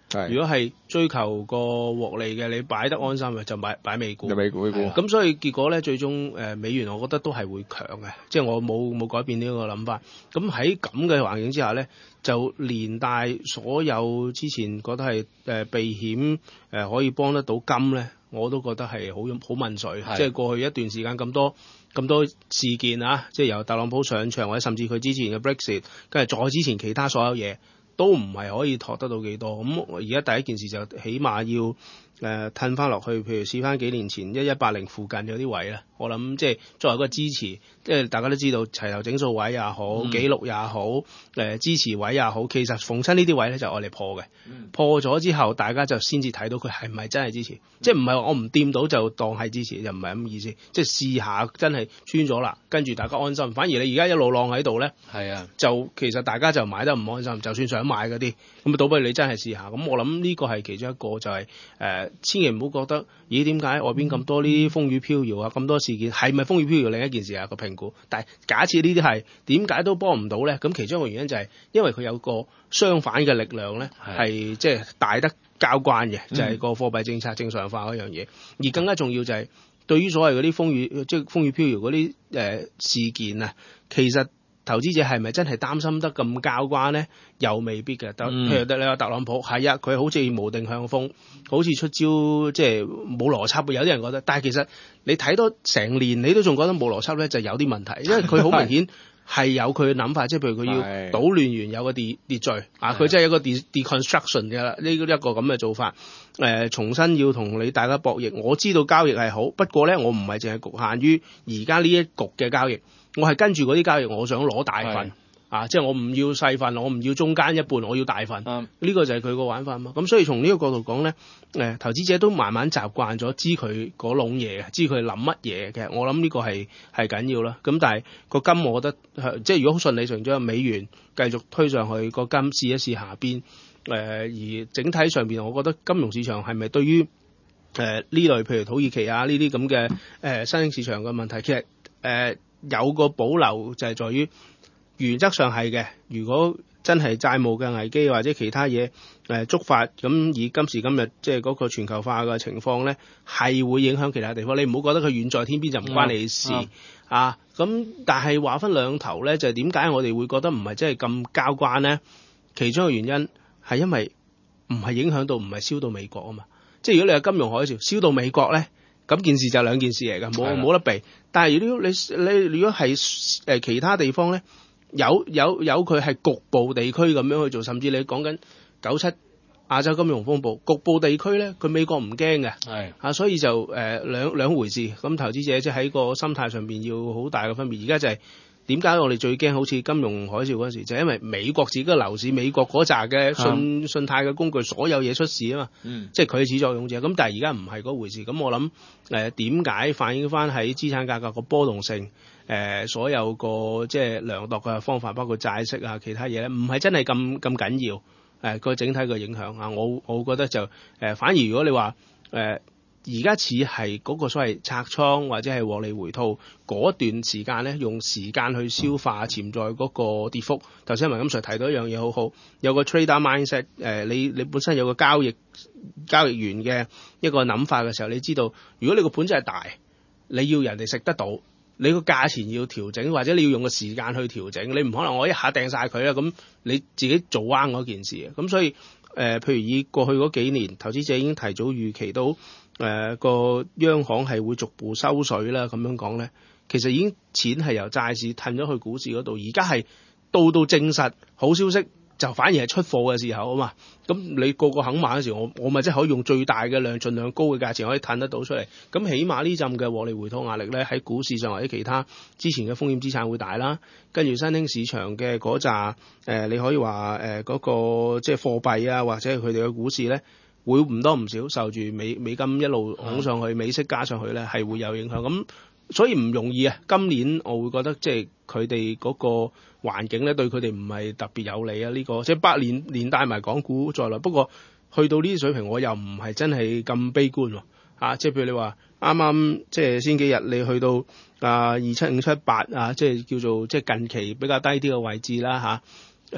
如果係追求個獲利嘅，你擺得安心嘅就擺美股。 美股。 咁所以結果咧，最終美元我覺得都係會強嘅，即係我冇改變呢個諗法。咁喺咁嘅環境之下咧，就連帶所有之前覺得係避險可以幫得到金咧，我都覺得係好問水。即係過去一段時間咁多事件啊，即係由特朗普上場或者甚至佢之前嘅 Brexit， 跟住再之前其他所有嘢都唔係可以托得到幾多。咁而家第一件事就起碼要褪翻落去，譬如試翻幾年前1180附近有啲位啦。我諗即係作為一個支持，即係大家都知道齊頭整數位也好，紀錄也好，支持位也好，其實逢親呢啲位咧就愛嚟破嘅。破咗之後，大家就先至睇到佢係唔係真係支持，即係唔係我唔掂到就當係支持，就唔係咁意思。即係試下真係穿咗啦，跟住大家安心。反而你而家一路浪喺度咧，就其實大家就買得唔安心。就算想買嗰啲，咁啊倒不如你真係試下。咁我諗呢個係其中一個就係千祈唔好覺得，咦點解外邊咁多呢啲風雨飄搖啊，咁多事件係咪風雨飄搖另一件事啊個評估。但係假設呢啲係點解都幫唔到咧？咁其中一個原因就係因為佢有個相反嘅力量咧，係即係大得交關嘅，就係個貨幣政策正常化嗰樣嘢。而更加重要就係對於所謂嗰啲風雨飄搖嗰啲事件啊，其實投資者係咪真係擔心得咁交關咧？又未必嘅。譬如你話特朗普係啊，佢好似無定向風，好似出招即係冇邏輯。有啲人覺得，但係其實你睇多成年，你都仲覺得冇邏輯咧，就有啲問題，因為佢好明顯係有佢嘅諗法，即係譬如佢要搗亂原有嘅秩序啊，佢真係一個 deconstruction 嘅呢一個咁嘅做法。重新要同你大家博弈。我知道交易係好，不過咧我唔係淨係局限於而家呢一局嘅交易。我係跟住嗰啲交易，我想攞大份即係我唔要細份，我唔要中間一半，我要大份。呢個就係佢個玩法嘛。咁所以從呢個角度講咧，投資者都慢慢習慣咗知佢嗰籠嘢，知佢諗乜嘢嘅。我諗呢個係緊要啦。咁但係個金，我覺得即係如果順理成章，美元繼續推上去，個金試一試下邊。而整體上邊，我覺得金融市場係咪對於呢類譬如土耳其啊呢啲咁嘅新興市場嘅問題，其實有個保留就係在於原則上係嘅。如果真係債務嘅危機或者其他嘢觸發，咁以今時今日即係嗰個全球化嘅情況咧，係會影響其他地方。你唔好覺得佢遠在天邊就唔關你事咁但係話分兩頭咧，就係點解我哋會覺得唔係真係咁交關咧？其中一個原因係因為唔係影響到，唔係燒到美國啊嘛。即係如果你有金融海嘯燒到美國咧，咁件事就兩件事嚟㗎，冇得避。但係如果你如果係其他地方咧，有佢係局部地區咁樣去做，甚至你講緊97亞洲金融風暴局部地區咧，佢美國唔驚嘅，所以就兩回事。咁投資者即係喺個心態上邊要好大嘅分別。而家就係點解我哋最驚好似金融海嘯嗰時，就係因為美國自己嘅樓市，美國嗰扎嘅信貸嘅工具，所有嘢出事啊嘛，即係佢係始作俑者。咁但係而家唔係嗰回事。咁我諗點解反映翻喺資產價格個波動性？所有個即係量度嘅方法，包括債息啊，其他嘢咧，唔係真係咁緊要。個整體嘅影響啊，我覺得就反而如果你話而家似係嗰個所謂拆倉或者係獲利回吐嗰段時間咧，用時間去消化潛在嗰個跌幅。頭先文錦 Sir 提到一樣嘢好好，有個 trader mindset，你本身有個交易員嘅一個諗法嘅時候，你知道如果你個盤真係大，你要人哋食得到。你個價錢要調整，或者你要用個時間去調整，你唔可能我一下掟晒佢啦。咁你自己做啱嗰件事。咁所以譬如以過去嗰幾年，投資者已經提早預期到個央行係會逐步收水啦。咁樣講咧，其實已經錢係由債市褪咗去股市嗰度，而家係到證實好消息，就反而係出貨嘅時候啊嘛。咁你個個肯買嘅時候，我咪即係可以用最大嘅量，盡量高嘅價錢可以褪得到出嚟。咁起碼呢陣嘅獲利回吐壓力咧，喺股市上或者其他之前嘅風險資產會大啦。跟住新興市場嘅嗰扎你可以話嗰個即係貨幣啊，或者係佢哋嘅股市咧，會唔多唔少受住美金一路拱上去，美息加上去咧，係會有影響。咁所以唔容易啊。今年我會覺得即係佢哋嗰個環境咧，對佢哋唔係特別有利啊。呢個即係連帶埋港股在內。不過去到呢啲水平，我又唔係真係咁悲觀喎。即係譬如你話啱啱即係先幾日你去到27578即係叫做即係近期比較低啲嘅位置啦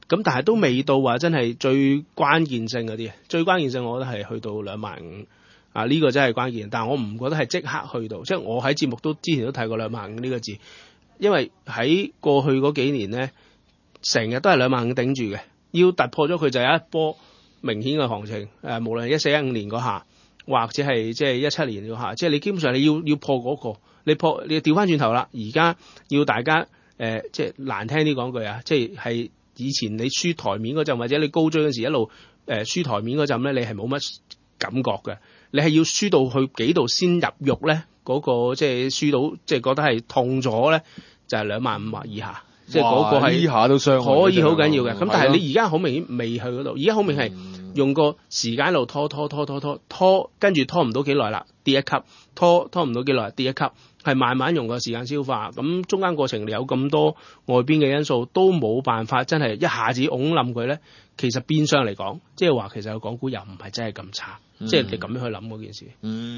咁但係都未到話真係最關鍵性嗰啲，最關鍵性我覺得係去到25000啊，呢個真係關鍵，但係我唔覺得係即刻去到，即係我喺節目之前都睇過25000呢個字，因為喺過去嗰幾年咧，成日都係25000頂住嘅，要突破咗佢就有一波明顯嘅行情，無論係14、15年嗰下，或者係即係17年嗰下，即係你基本上你要破嗰個，你調翻轉頭啦，而家要大家即係難聽啲講句啊，即係以前你輸台面嗰陣，或者你高追嗰時一路輸台面嗰陣咧，你係冇乜感覺嘅，你係要輸到去幾度先入肉咧？嗰個即係輸到即係覺得係痛咗咧，就係25000或以下。即係嗰個係呢下都傷可以好緊要嘅，咁但係你而家好明顯未去嗰度，而家好明顯係用個時間一路拖，跟住拖唔到幾耐啦，跌一級，拖唔到幾耐跌一級，係慢慢用個時間消化，咁中間過程有咁多外邊嘅因素都冇辦法真係一下子拱冧佢咧。其實變相嚟講，即係話其實個港股又唔係真係咁差，即係你咁樣去諗嗰件事。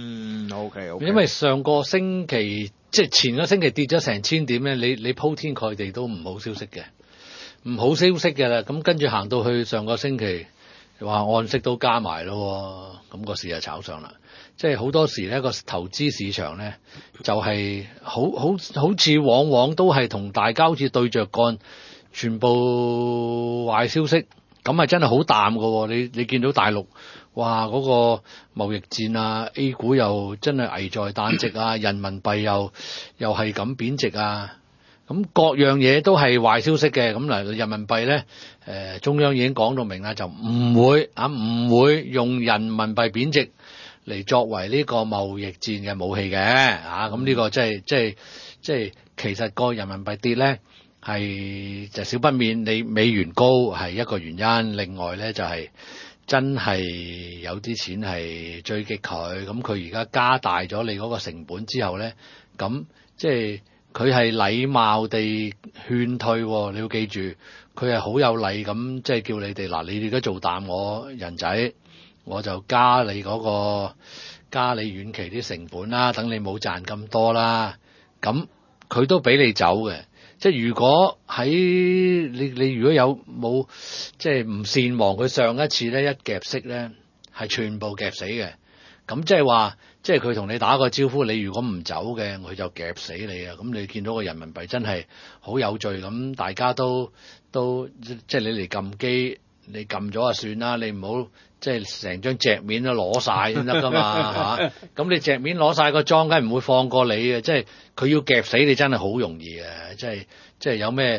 OK。 因為上個星期即係前個星期跌咗成1000點咧，你鋪天蓋地都唔好消息嘅，唔好消息嘅啦。咁跟住行到去上個星期，話按息都加埋咯，咁個市就炒上啦。即係好多時咧個投資市場咧就係好似往往都係同大家好似對着幹，全部壞消息。咁係真係好淡㗎喎，你見到大陸哇嗰個貿易戰啊 ，A 股又真係危在旦夕啊，人民幣又係咁貶值啊，咁各樣嘢都係壞消息嘅。咁嗱，人民幣咧中央已經講到明啦，就唔會用人民幣貶值嚟作為呢個貿易戰嘅武器嘅咁呢個即係其實個人民幣跌咧。係就少不免你美元高係一個原因，另外咧就係真係有啲錢係追擊佢，咁佢而家加大咗你嗰個成本之後咧，咁即係佢係禮貌地勸退，你要記住，佢係好有禮咁，即係叫你哋嗱，你哋而家做淡我人仔，我就加你遠期啲成本啦，等你冇賺咁多啦，咁佢都俾你走嘅。即係如果喺你如果有冇即係唔善忘佢上一次咧一夾息咧係全部夾死嘅，咁即係話即係佢同你打個招呼，你如果唔走嘅佢就夾死你啊！咁你見到個人民幣真係好有罪，咁大家都即係你嚟撳機，你撳咗就算啦，你唔好即係成張隻面都攞晒先得噶嘛嚇！咁你隻面攞晒個莊，梗係唔會放過你嘅，即係佢要夾死你真係好容易嘅，即係有咩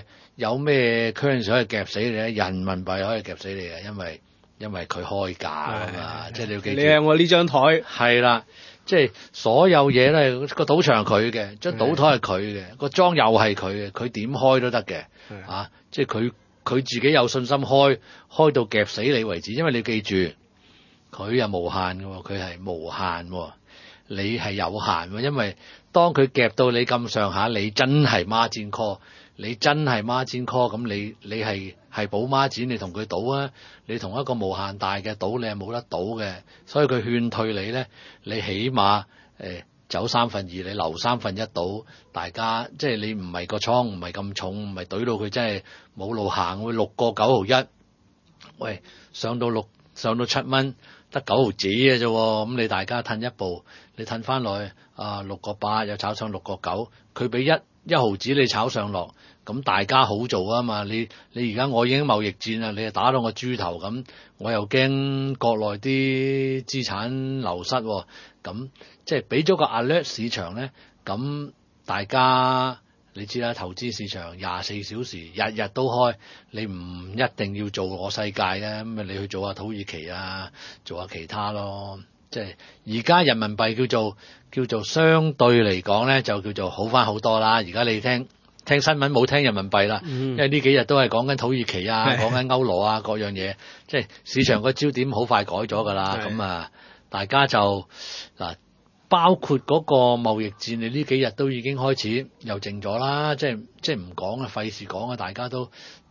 currency 可以夾死你咧？人民幣可以夾死你嘅，因為佢開價啊嘛，即係你要記住。 你係我呢張台係啦，即係所有嘢咧個賭場係佢嘅，張賭台係佢嘅，個莊又係佢嘅，佢點開都得嘅即係佢自己有信心開到夾死你為止，因為你記住佢係無限嘅，佢係無限，你係有限喎，因為當佢夾到你咁上下，你真係孖展 call， 你真係孖展 call， 咁你係補孖展，你同佢賭啊，你同一個無限大嘅賭，你係冇得賭嘅，所以佢勸退你咧，你起碼走2/3，你留1/3賭，大家即係你唔係個倉唔係咁重，唔係懟到佢真係冇路行，會6個9毫1，喂上到7蚊得9毫子嘅啫，咁你大家褪一步，你褪翻落去6個8又炒上6個9，佢俾一毫子你炒上落，咁大家好做啊嘛！你而家我已經貿易戰啦，你又打到我豬頭咁，我又驚國內啲資產流失，咁即係俾咗個 alert 市場咧，咁大家你知啦，投資市場24小時日日都開，你唔一定要做我世界嘅，咁你去做下土耳其啊，做下其他咯。即係而家人民幣叫做相對嚟講咧，就叫做好翻好多啦。而家你聽新聞冇聽人民幣啦，因為呢幾日都係講緊土耳其啊，講緊歐羅啊，各樣嘢，即係市場個焦點好快改咗噶啦。咁大家就嗱，包括嗰個貿易戰，你呢幾日都已經開始又靜咗啦。即係唔講啊，費事講啊，大家都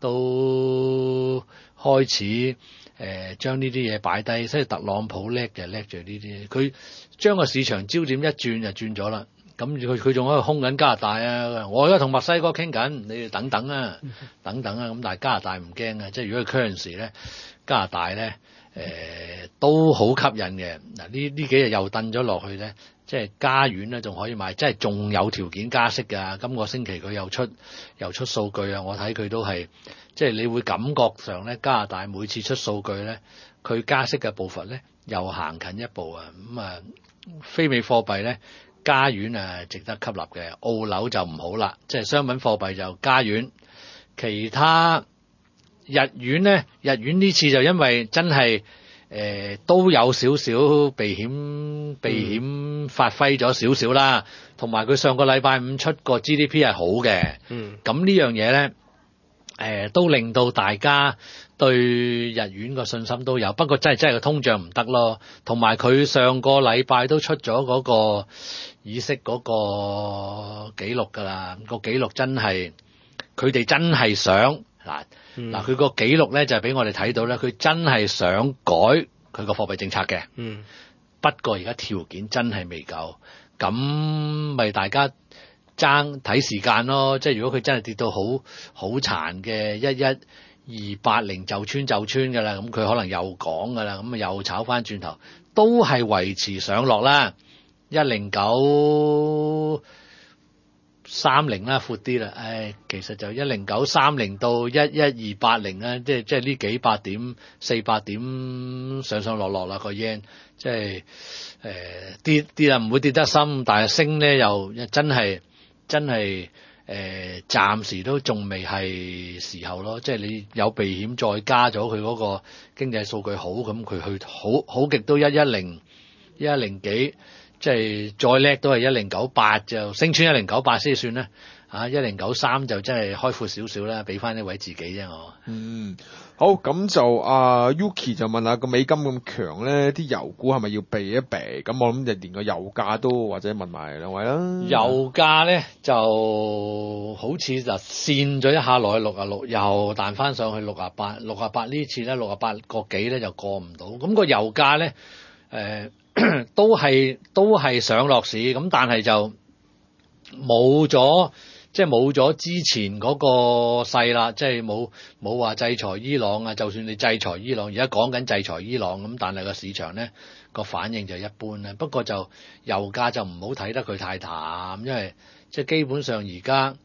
開始。將呢啲嘢擺低，所以特朗普叻就叻住呢啲，佢將個市場焦點一轉就轉咗啦。 咁佢仲喺度兇緊加拿大啊！我而家同墨西哥傾緊，你哋等等啊，等等啊！咁但係加拿大唔驚啊，即係如果佢 currency 咧，加拿大咧都好吸引嘅。嗱呢幾日又燉咗落去咧，即係加元咧仲可以買，即係仲有條件加息㗎。今個星期佢又出數據啊，我睇佢都係即係你會感覺上咧，加拿大每次出數據咧，佢加息嘅步伐咧又行近一步啊！咁啊，非美貨幣咧。加元啊，值得吸納嘅，澳樓就唔好啦，即係商品貨幣就加元，其他日元咧，日元呢次就因為真係都有少少避險發揮咗少少啦，同埋佢上個禮拜五出個 GDP 係好嘅，咁呢樣嘢咧都令到大家對日元個信心都有，不過真係個通脹唔得咯，同埋佢上個禮拜都出咗嗰個議息嗰個記錄㗎啦，個記錄真係佢哋真係想嗱佢個記錄咧就係俾我哋睇到咧，佢真係想改佢個貨幣政策嘅，不過而家條件真係未夠，咁咪大家爭睇時間咯，即係如果佢真係跌到好殘嘅11,280就穿㗎啦，咁佢可能又講㗎啦，咁啊又炒翻轉頭，都係維持上落啦，10930啦，闊啲啦，其實就10930到11280啦，即係呢幾百點400點上落啦個 yen， 即係跌啦，唔會跌得深，但係升咧又真係暫時都仲未係時候咯，即係你有避險再加咗佢嗰個經濟數據好，咁佢去好極都110幾，即係再叻都係1098就升穿1098先算啦，1093就真係開闊少少啦，俾翻呢位自己啫我。 好，咁就Yuki 就問下個美金咁強咧，啲油股係咪要避一避？咁我諗就連個油價都或者問埋兩位啦。 油價咧就好似就跣咗一下落去66，又彈翻上去68呢次咧68個幾咧就過唔到。咁個油價咧都係上落市，咁但係就冇咗之前嗰個勢啦，即係冇話制裁伊朗啊。就算你制裁伊朗，而家講緊制裁伊朗咁，但係個市場咧個反應就一般啦。不過就油價就唔好睇得佢太淡，因為即係基本上而家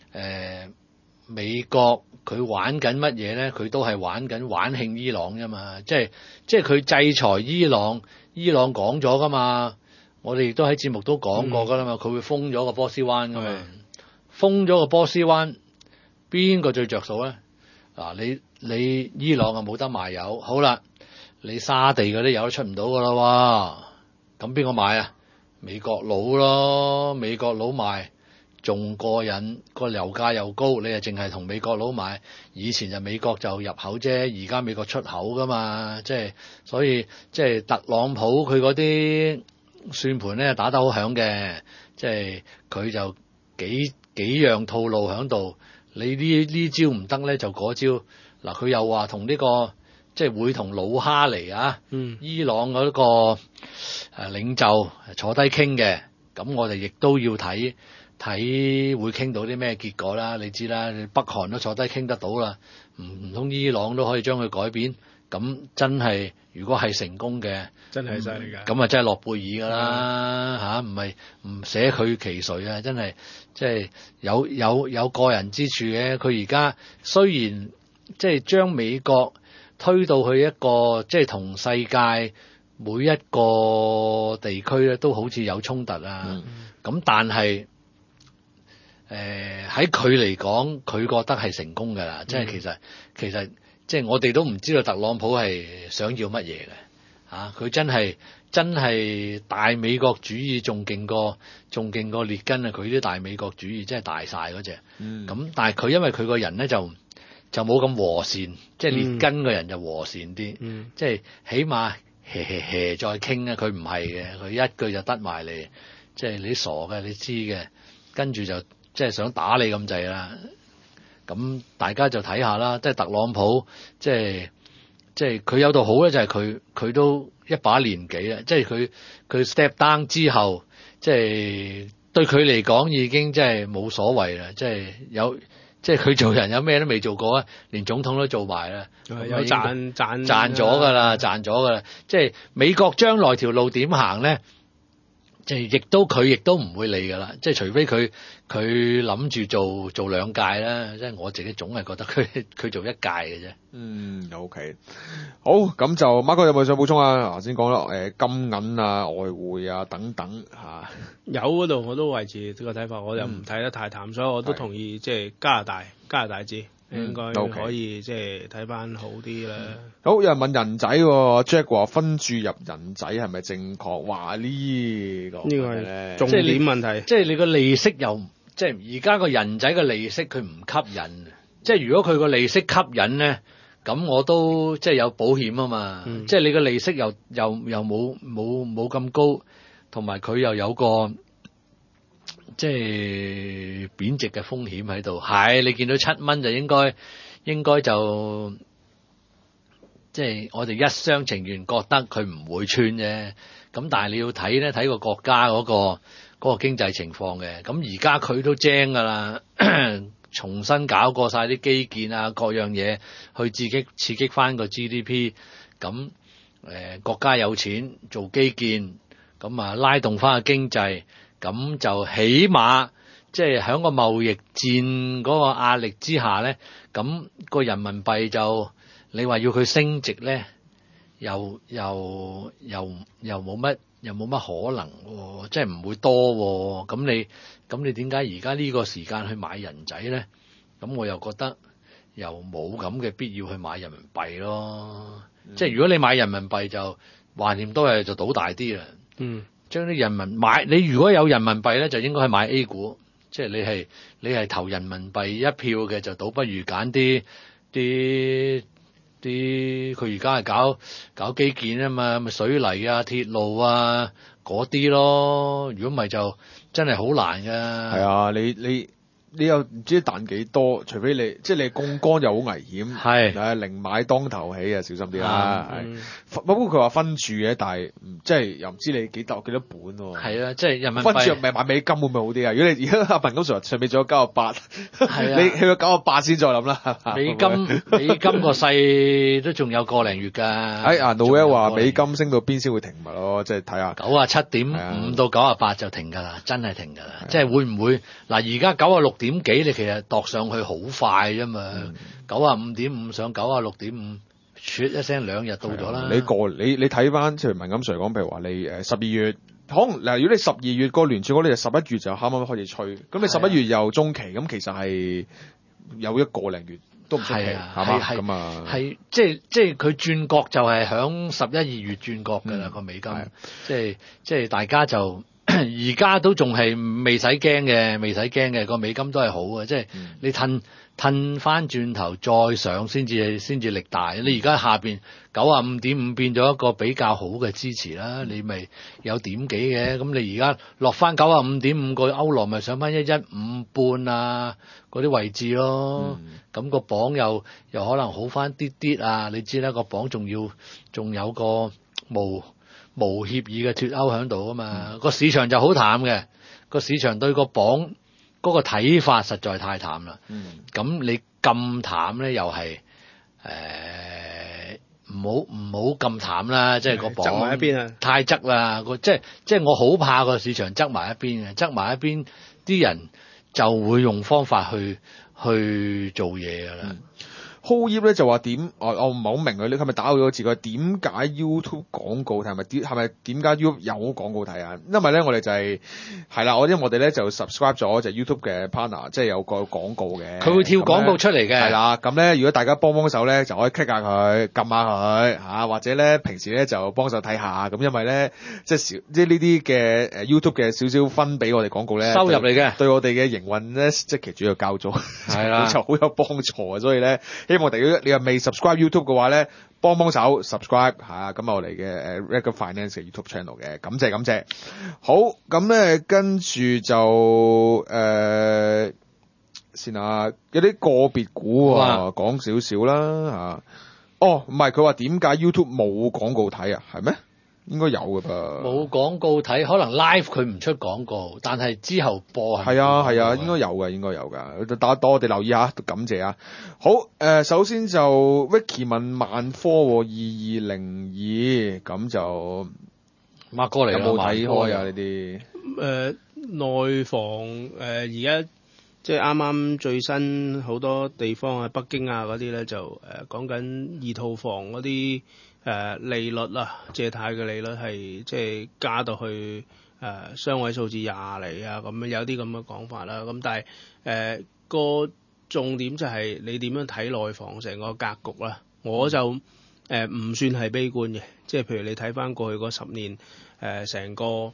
美國佢玩緊乜嘢咧？佢都係玩興伊朗啫嘛。即係佢制裁伊朗講咗噶嘛。我哋亦都喺節目都講過噶啦嘛。佢會封咗個波斯灣噶嘛。封咗個波斯灣，邊個最着數咧？嗱，你伊朗啊冇得賣油，好啦，你沙地嗰啲油都出唔到噶啦，咁邊個買啊？美國佬咯，美國佬賣仲過癮，個油價又高，你啊淨係同美國佬買。以前就美國就入口啫，而家美國出口噶嘛，所以即係特朗普佢嗰啲算盤咧打得好響嘅，即係佢就幾樣套路喺度，你呢招唔得咧就嗰招。嗱，佢又話同呢個即係會同魯哈尼伊朗嗰個領袖坐低傾嘅，咁我哋亦都要睇會傾到啲咩結果啦。你知啦，北韓都坐低傾得到啦，唔通伊朗都可以將佢改變？咁真係如果係成功嘅， 真係犀利㗎。 咁啊真係諾貝爾㗎啦嚇，唔係唔捨佢其誰啊！真係即係有個人之處嘅。佢而家雖然即係將美國推到去一個即係同世界每一個地區咧都好似有衝突啊，咁但係喺佢嚟講，佢覺得係成功㗎啦。即係其實即係我哋都唔知道特朗普係想要乜嘢嘅嚇，佢真係大美國主義仲勁過列根啊！佢啲大美國主義真係大晒嗰隻。咁但係佢因為佢個人咧就冇咁和善，即係列根個人就和善啲，即係起碼再傾啊！佢唔係嘅，佢一句就得埋你，即係你傻嘅，你知嘅，跟住就即係想打你咁滯啦。咁大家就睇下啦，即係特朗普，即係佢有度好咧，就係佢都一把年紀啦，即係佢 step down 之後，即係對佢嚟講已經即係冇所謂啦，即係佢做人有咩都未做過啊，連總統都做埋啦， 有賺咗㗎啦，賺咗㗎啦。即係美國將來條路點行咧，即係佢亦都唔會理㗎啦。即係除非佢諗住做兩屆啦，即係我自己總係覺得佢做一屆嘅啫。 OK， 好，咁就 Mark 哥有冇想補充啊？頭先講啦，金銀啊、外匯啊等等嚇。 有嗰度我都維持呢個睇法，我又唔睇得太淡，所以我都同意即係加拿大紙應該可以即係睇翻好啲啦。 好，有人問人仔喎，Jack 話分注入人仔係咪正確？話呢個係重點問題， 即係你個利息又即係而家個人仔嘅利息佢唔吸引，即係如果佢個利息吸引咧，咁我都即係有保險啊嘛。即係你個利息又冇咁高。同埋佢又有個即係貶值嘅風險喺度，係你見到7蚊就應該就即係我哋一廂情願覺得佢唔會穿啫。咁但係你要睇個國家嗰個經濟情況嘅。咁而家佢都精㗎啦，重新搞過晒啲基建啊各樣嘢去刺激翻個 GDP。咁國家有錢做基建。咁啊，拉動翻個經濟，咁就起碼即係喺個貿易戰嗰個壓力之下咧，咁個人民幣就你話要佢升值咧，又冇乜可能喎，即係唔會多喎。咁你點解而家呢個時間去買人仔咧？咁我又覺得又冇咁嘅必要去買人民幣咯。即係如果你買人民幣就橫掂都係就賭大啲啦。將啲人民你如果有人民幣咧，就應該係買 A 股，即係你係投人民幣一票嘅，就倒不如揀啲佢而家係搞基建啊嘛，咪水泥啊、鐵路啊嗰啲咯。如果唔係就真係好難㗎。 係啊，你又唔知彈幾多，除非你即係你槓桿又好危險，係寧買當頭起啊，小心啲啦。不過佢話分注嘅，但係即係又唔知你幾多本喎。 係啊，即係人民幣分注咪買美金會唔會好啲啊？如果你而家阿文金 Sir 上面仲有98，你去到98先再諗啦。 美金個勢都仲有個零月㗎。 阿 Noel 話美金升到邊先會停咪咯？即係睇下 97.5到98就停㗎啦，真係停㗎啦。即係會唔會嗱？而家96點幾，你其實度上去好快啫嘛。95.5上96.5，唰一聲2日到咗啦。 你睇翻即係文錦 Sir 講，譬如話你12月，可能嗱，如果你12月個聯儲嗰啲就11月就啱啱開始吹，咁你11月又中期，咁其實係有一個零月都唔出奇，係嘛咁啊？ 係即係佢轉角就係響11、2月轉角㗎啦個美金，即係大家就。而家都仲係未使驚嘅，個美金都係好嘅，即係你褪翻轉頭再上先至力大。你而家下邊95.5變咗一個比較好嘅支持啦，你咪有點幾嘅。咁你而家落翻95.5個歐羅，咪上翻115半啊嗰啲位置咯。咁個鎊又可能好翻啲啊！你知啦，個鎊仲有個無協議嘅脫歐喺度啊嘛，個市場就好淡嘅，個市場對個鎊嗰個睇法實在太淡啦。咁你咁淡咧，又係唔好咁淡啦，即係個鎊側埋一邊啊，太側啦，即係我好怕個市場側埋一邊嘅，側埋一邊啲人就會用方法去做嘢噶啦。 浩葉咧就話點？我唔係好明佢，你係咪打錯咗字？佢點解 YouTube 廣告睇？係咪點解 YouTube 有廣告睇啊？因為咧我哋就係啦，因為我哋咧就 subscribe 咗就 YouTube 嘅 partner，即係有個廣告嘅。 佢會跳廣告出嚟嘅。係啦，咁咧如果大家幫手咧，就可以 click 下佢，撳下佢嚇，或者咧平時咧就幫手睇下。咁因為咧即係呢啲嘅YouTube 嘅少少分俾我哋廣告咧， 收入嚟嘅，對我哋嘅營運咧即係其實主要交咗， 係啦， 就好有幫助啊！所以咧希望你又未 subscribe YouTube 嘅話咧，幫手 subscribe 嚇，咁我哋嘅Regular Finance 嘅 YouTube channel 嘅，感謝。好，咁咧跟住就先啊，有啲個別股講少少啦嚇。哦，唔係佢話點解 YouTube 冇廣告睇啊？係咩？ 應該有㗎噃。 冇廣告睇，可能 live 佢唔出廣告，但係之後播係啊，應該有㗎，應該有㗎。打多我哋留意下，感謝啊。好，首先就 Vicky 問萬科2202，咁就孖哥嚟啦， 有冇睇開啊？呢啲內房而家即係啱啱最新好多地方啊，北京啊嗰啲咧就講緊二套房嗰啲利率啊，借貸嘅利率係即係加到去雙位數字20厘啊，咁樣有啲咁嘅講法啦。咁但係個重點就係你點樣睇內房成個格局啦。我就唔算係悲觀嘅，即係譬如你睇翻過去嗰10年成個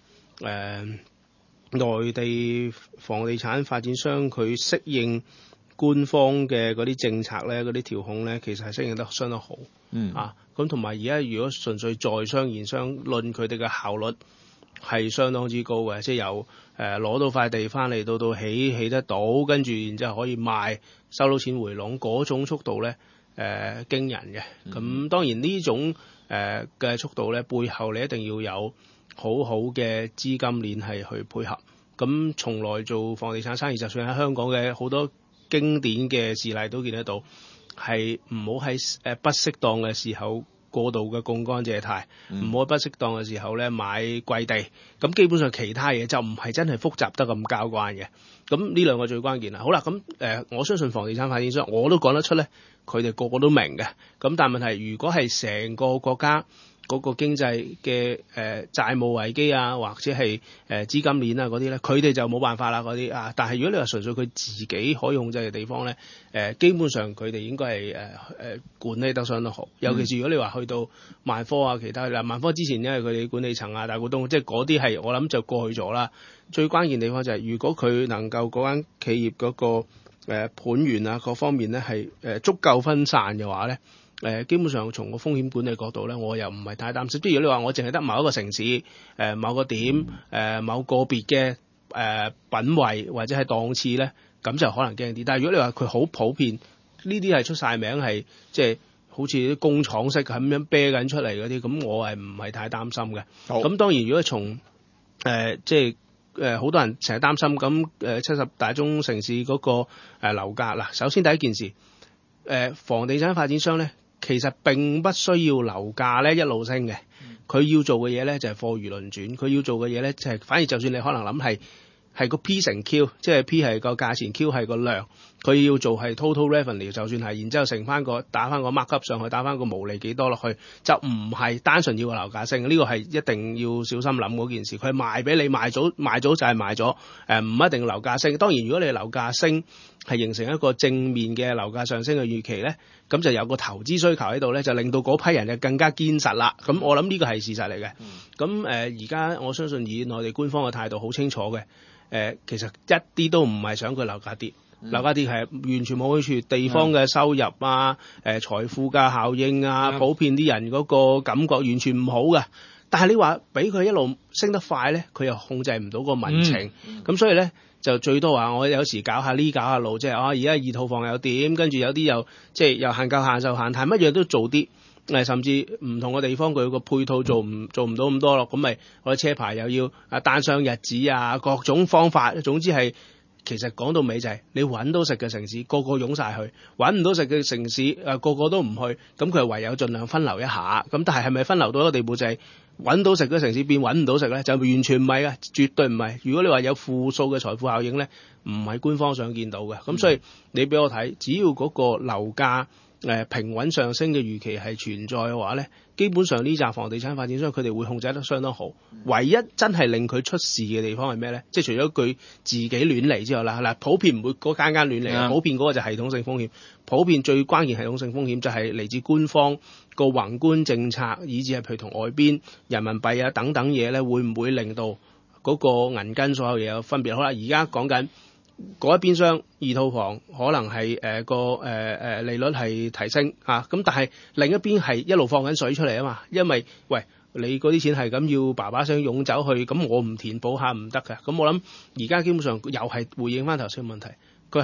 內地房地產發展商佢適應官方嘅嗰啲政策咧，嗰啲調控咧，其實係適應得相當好。咁同埋而家如果純粹在商言商論佢哋嘅效率係相當之高嘅，即係由攞到塊地翻嚟到起得到，跟住然之後可以賣收到錢回籠嗰種速度咧驚人嘅。咁當然呢種嘅速度咧，背後你一定要有好好嘅資金鏈係去配合。咁從來做房地產生意，就算喺香港嘅好多經典嘅事例都見得到，係唔好喺不適當嘅時候過度嘅槓桿借貸，唔好喺不適當嘅時候咧買貴地。咁基本上其他嘢就唔係真係複雜得咁交關嘅。咁呢兩個最關鍵啦。好啦，咁我相信房地產發展商我都講得出咧，佢哋個個都明嘅。咁但係問題，如果係成個國家嗰個經濟嘅債務危機啊，或者係資金鏈啊嗰啲咧，佢哋就冇辦法啦嗰啲啊。但係如果你話純粹佢自己可以控制嘅地方咧，基本上佢哋應該係管理得相當好。尤其是如果你話去到萬科啊，其他嗱萬科之前因為佢哋管理層啊、大股東，即係嗰啲係我諗就過去咗啦。最關鍵地方就係如果佢能夠嗰間企業嗰個盤源啊各方面咧係足夠分散嘅話咧。基本上從個風險管理角度咧，我又唔係太擔心。即係如果你話我淨係得某一個城市、某個點、某個別嘅品位或者係檔次咧，咁就可能驚啲。但係如果你話佢好普遍，呢啲係出晒名係即係好似啲工廠式咁樣啤緊出嚟嗰啲，咁我係唔係太擔心嘅。咁當然如果從即係好多人成日擔心咁70大中城市嗰個樓價嗱，首先第一件事房地產發展商咧。其實並不需要樓價咧一路升嘅，佢要做嘅嘢咧就係貨如輪轉，佢要做嘅嘢咧就係反而就算你可能諗係個 P 乘 Q， 即係 P 係個價錢 ，Q 係個量，佢要做係 total revenue， 就算係，然之後乘翻個打翻個 mark up 上去，打翻個毛利幾多落去，就唔係單純要個樓價升，呢個係一定要小心諗嗰件事。佢賣俾你賣早就係賣咗，唔一定樓價升。當然如果你樓價升係形成一個正面嘅樓價上升嘅預期咧，咁就有個投資需求喺度咧，就令到嗰批人就更加堅實啦。咁我諗呢個係事實嚟嘅。咁而家我相信以內地官方嘅態度好清楚嘅。其實一啲都唔係想佢樓價跌，樓價跌係完全冇去處，地方嘅收入啊、財富嘅效應啊，普遍啲人嗰個感覺完全唔好嘅。但係你話俾佢一路升得快咧，佢又控制唔到個民情，咁所以咧就最多話我有時搞下路，即係而家二套房又點，跟住有啲又即係又限購限售限貸，乜嘢都做啲。甚至唔同嘅地方佢個配套做唔到咁多咯，咁咪我哋車牌又要單雙日子啊，各種方法，總之係其實講到尾就係你揾到食嘅城市個個湧晒去，揾唔到食嘅城市個個都唔去，咁佢係唯有盡量分流一下，咁但係咪分流到一個地步就係揾到食嘅城市變揾唔到食咧？就完全唔係啊，絕對唔係。如果你話有負數嘅財富效應咧，唔係官方想見到嘅。咁所以你俾我睇，只要嗰個樓價平穩上升嘅預期係存在嘅話咧，基本上呢紮房地產發展商佢哋會控制得相當好。唯一真係令佢出事嘅地方係咩咧？即係除咗佢自己亂嚟之外啦，嗱普遍唔會嗰間亂嚟，普遍嗰個就係系統性風險。普遍最關鍵系統性風險就係嚟自官方個宏觀政策，以至係譬如同外邊人民幣啊等等嘢咧，會唔會令到嗰個銀根所有嘢有分別？好啦，而家講緊。嗰一邊廂二套房可能係利率係提升咁但係另一邊係一路放緊水出嚟啊嘛，因為喂你嗰啲錢係咁要爸爸想湧走去，咁我唔填補下唔得㗎。咁我諗而家基本上又係回應翻頭先嘅問題，佢係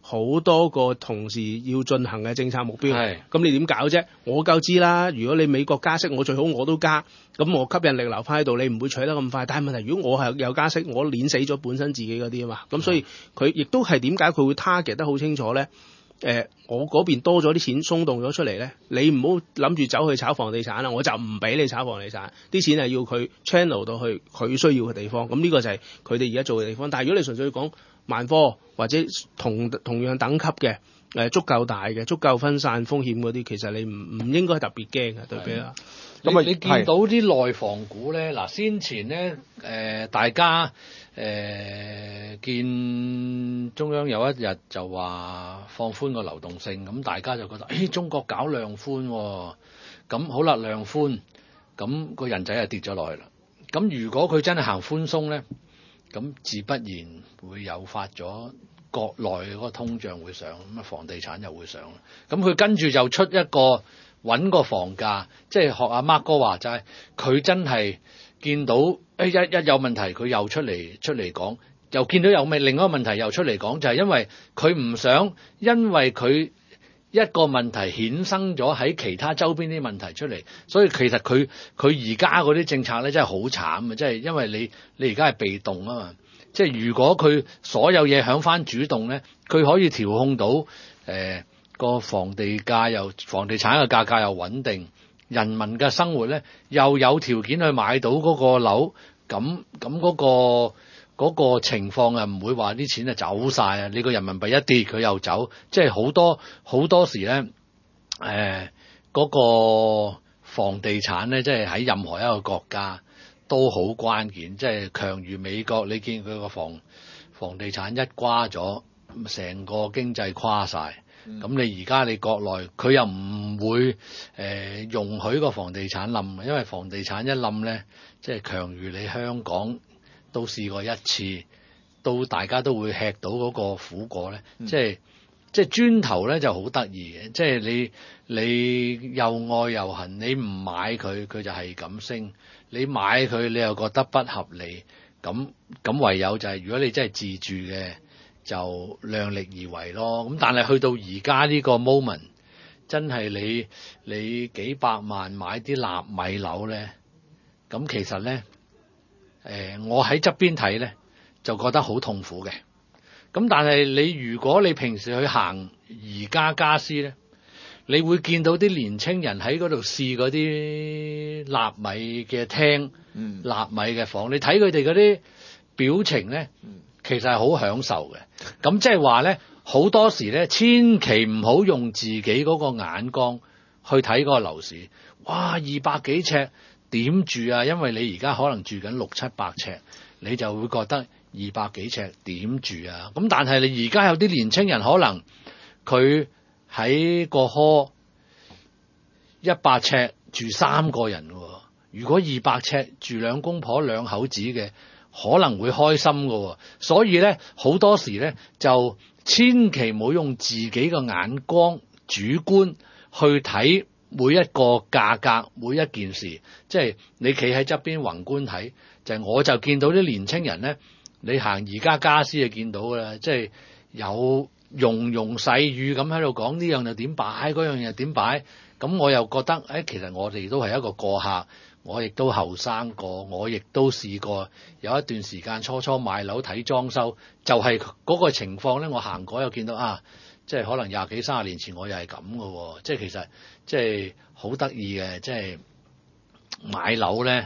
好多個同時要進行嘅政策目標。 係咁你點搞啫？我夠知啦。如果你美國加息，我最好我都加，咁我吸引力留翻喺度，你唔會取得咁快。但係問題，如果我係有加息，我碾死咗本身自己嗰啲啊嘛。咁所以佢亦都係點解佢會 target 得好清楚咧？我嗰邊多咗啲錢鬆動咗出嚟咧，你唔好諗住走去炒房地產啦，我就唔俾你炒房地產，啲錢係要佢 channel 到去佢需要嘅地方。咁呢個就係佢哋而家做嘅地方。但係如果你純粹講萬科或者同樣等級嘅足夠大嘅、足夠分散風險嗰啲，其實你唔應該特別驚嘅對比啦。 咁你見到啲內房股咧，嗱先前咧大家見中央有一日就話放寬個流動性，咁大家就覺得中國搞量寬喎，咁好啦，量寬，咁個人仔就跌咗落去啦。咁如果佢真係行寬鬆咧，咁自不然會誘發咗國內嗰個通脹會上，咁啊房地產又會上。咁佢跟住就出一個揾個房價，即係學阿 Mark 哥話齋，佢真係見到一有問題，佢又出嚟講，又見到有另一個問題又出嚟講，就係因為佢唔想，因為佢一個問題衍生咗喺其他周邊啲問題出嚟，所以其實佢而家嗰啲政策咧真係好慘啊！即係因為你而家係被動啊嘛，即係如果佢所有嘢響翻主動咧，佢可以調控到個房地產嘅價格又穩定，人民嘅生活咧又有條件去買到嗰個樓，咁嗰個情況啊，唔會話啲錢啊走晒啊！你個人民幣一跌佢又走，即係好多時咧，嗰個房地產咧，即係喺任何一個國家都好關鍵，即係強如美國，你見佢個房地產一瓜咗，成個經濟垮晒。咁你而家你國內佢又唔會容許個房地產冧，因為房地產一冧咧，即係強如你香港都試過一次，大家都會吃到嗰個苦果咧。即係磚頭咧就好得意嘅，即係你又愛又恨，你唔買佢就係咁升，你買佢你又覺得不合理，咁唯有就係如果你真係自住嘅，就量力而為咯。咁但係去到而家呢個 moment， 真係你幾百萬買啲納米樓咧，咁其實咧，我喺側邊睇咧就覺得好痛苦嘅。咁但係如果你平時去行宜家家私咧，你會見到啲年青人喺嗰度試嗰啲納米嘅廳、納米嘅房，你睇佢哋嗰啲表情咧，其實係好享受嘅。咁即係話咧，好多時咧，千祈唔好用自己嗰個眼光去睇嗰個樓市。哇，200幾尺點住啊？因為你而家可能住緊6、700尺，你就會覺得200幾尺點住啊？咁但係你而家有啲年青人可能佢喺個科100尺住3個人喎。如果200尺住2公婆2口子嘅，可能會開心喎。所以咧，好多時咧就千祈唔好用自己嘅眼光主觀去睇每一個價格，每一件事。即係你企喺側邊宏觀睇，我就見到啲年青人咧，你行宜家家私就見到㗎啦，即係有融融細語咁喺度講呢樣又點擺，嗰樣又點擺。咁我又覺得其實我哋都係一個過客。我亦都後生過，我亦都試過有一段時間初買樓睇裝修，就係嗰個情況咧。我行過又見到即係可能20幾30年前我又係咁嘅喎。即係其實即係好得意嘅，即係買樓咧，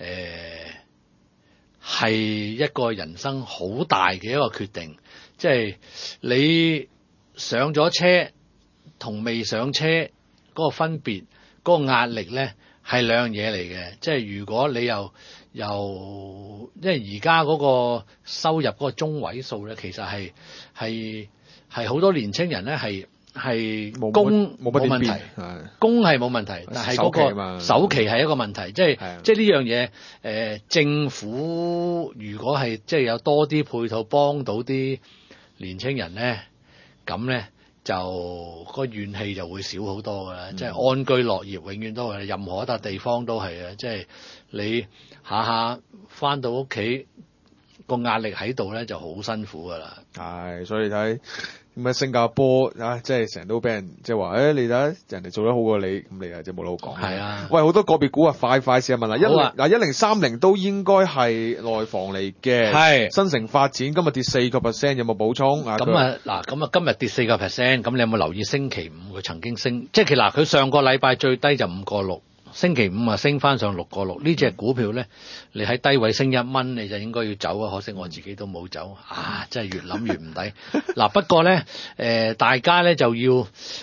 係一個人生好大嘅一個決定。即係你上咗車同未上車嗰個分別，嗰個壓力咧，係兩樣嘢嚟嘅。即係如果你又因為而家嗰個收入嗰個中位數咧，其實係好多年青人咧係供冇問題，供係冇問題，但係嗰個首期係一個問題。即係呢樣嘢，政府如果係即係有多啲配套幫到啲年青人咧，咁咧，就個怨氣就會少好多㗎啦。即係安居樂業永遠都係，任何一笪地方都係啊。即係你下下返到屋企個壓力喺度咧，就好辛苦㗎啦。 係，所以睇點解新加坡啊，即係成日都俾人即係話，你睇人哋做得好過你，咁你啊即係冇得好講。 係啊， 喂，好多個別股啊，快試下問啦。1030都應該係內房嚟嘅。係。新城發展今日跌4%，有冇補充啊？ 咁啊，今日跌4%，咁你有冇留意星期五佢曾經升？即係佢上個禮拜最低就5.6。星期五啊，升翻上6.6，呢隻股票咧，你喺低位升1蚊，你就應該要走啊！可惜我自己都冇走啊，真係越諗越唔抵。嗱，不過咧，大家咧就要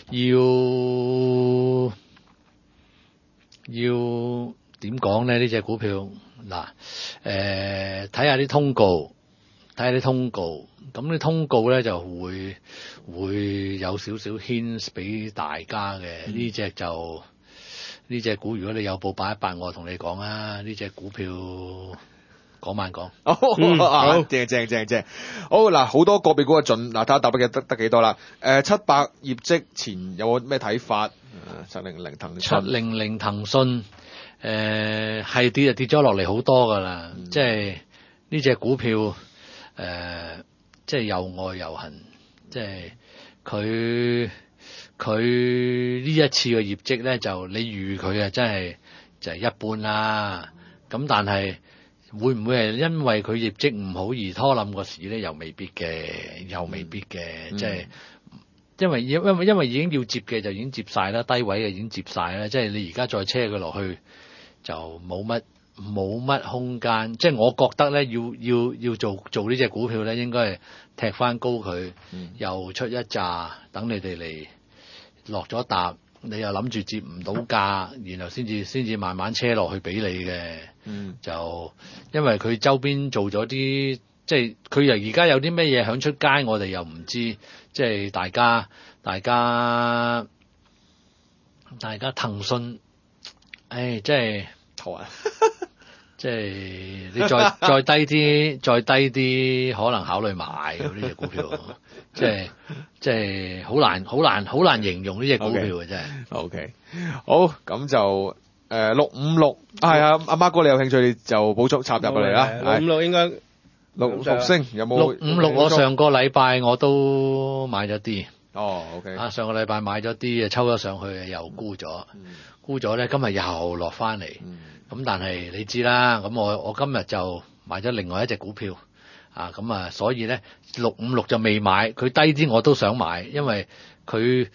點講咧？呢隻股票嗱，睇下啲通告，咁啲通告咧就會有少少 hints 俾大家嘅。呢隻股如果你有報818，我同你講啊，呢隻股票講慢講。 好，正。好嗱，好多個別股嘅盡嗱，睇下答嘅得幾多啦？700業績前有冇咩睇法？700騰訊 ，700騰訊，係跌就跌咗落嚟好多噶啦，即係呢隻股票，即係又愛又恨，即係佢呢一次嘅業績咧，就你預佢啊，真係就係一般啦。咁但係會唔會係因為佢業績唔好而拖冧個市咧？又未必嘅，即係因為已經要接嘅就已經接晒啦，低位嘅已經接晒啦。即係你而家再車佢落去就冇乜空間。即係我覺得咧，要做呢隻股票咧，應該係踢翻高佢，又出一紮，等你哋嚟。落咗搭，你又諗住接唔到價，然後先至慢慢車落去俾你嘅。就因為佢周邊做咗啲，即係佢又而家有啲咩嘢響出街，我哋又唔知。即係大家騰訊，即係好啊！即係你再低啲，可能考慮買呢隻股票。即係好難形容呢隻股票嘅真係。 OK， 好，咁就656係啊，阿孖哥你有興趣你就補足插入嚟啦。 656應該六星有冇 ？656我上個禮拜我都買咗啲。 OK。 上個禮拜買咗啲，抽咗上去又沽咗咧，今日又落翻嚟。咁但係你知啦，咁我今日就買咗另外一隻股票。咁啊，所以咧656就未買，佢低啲我都想買，因為佢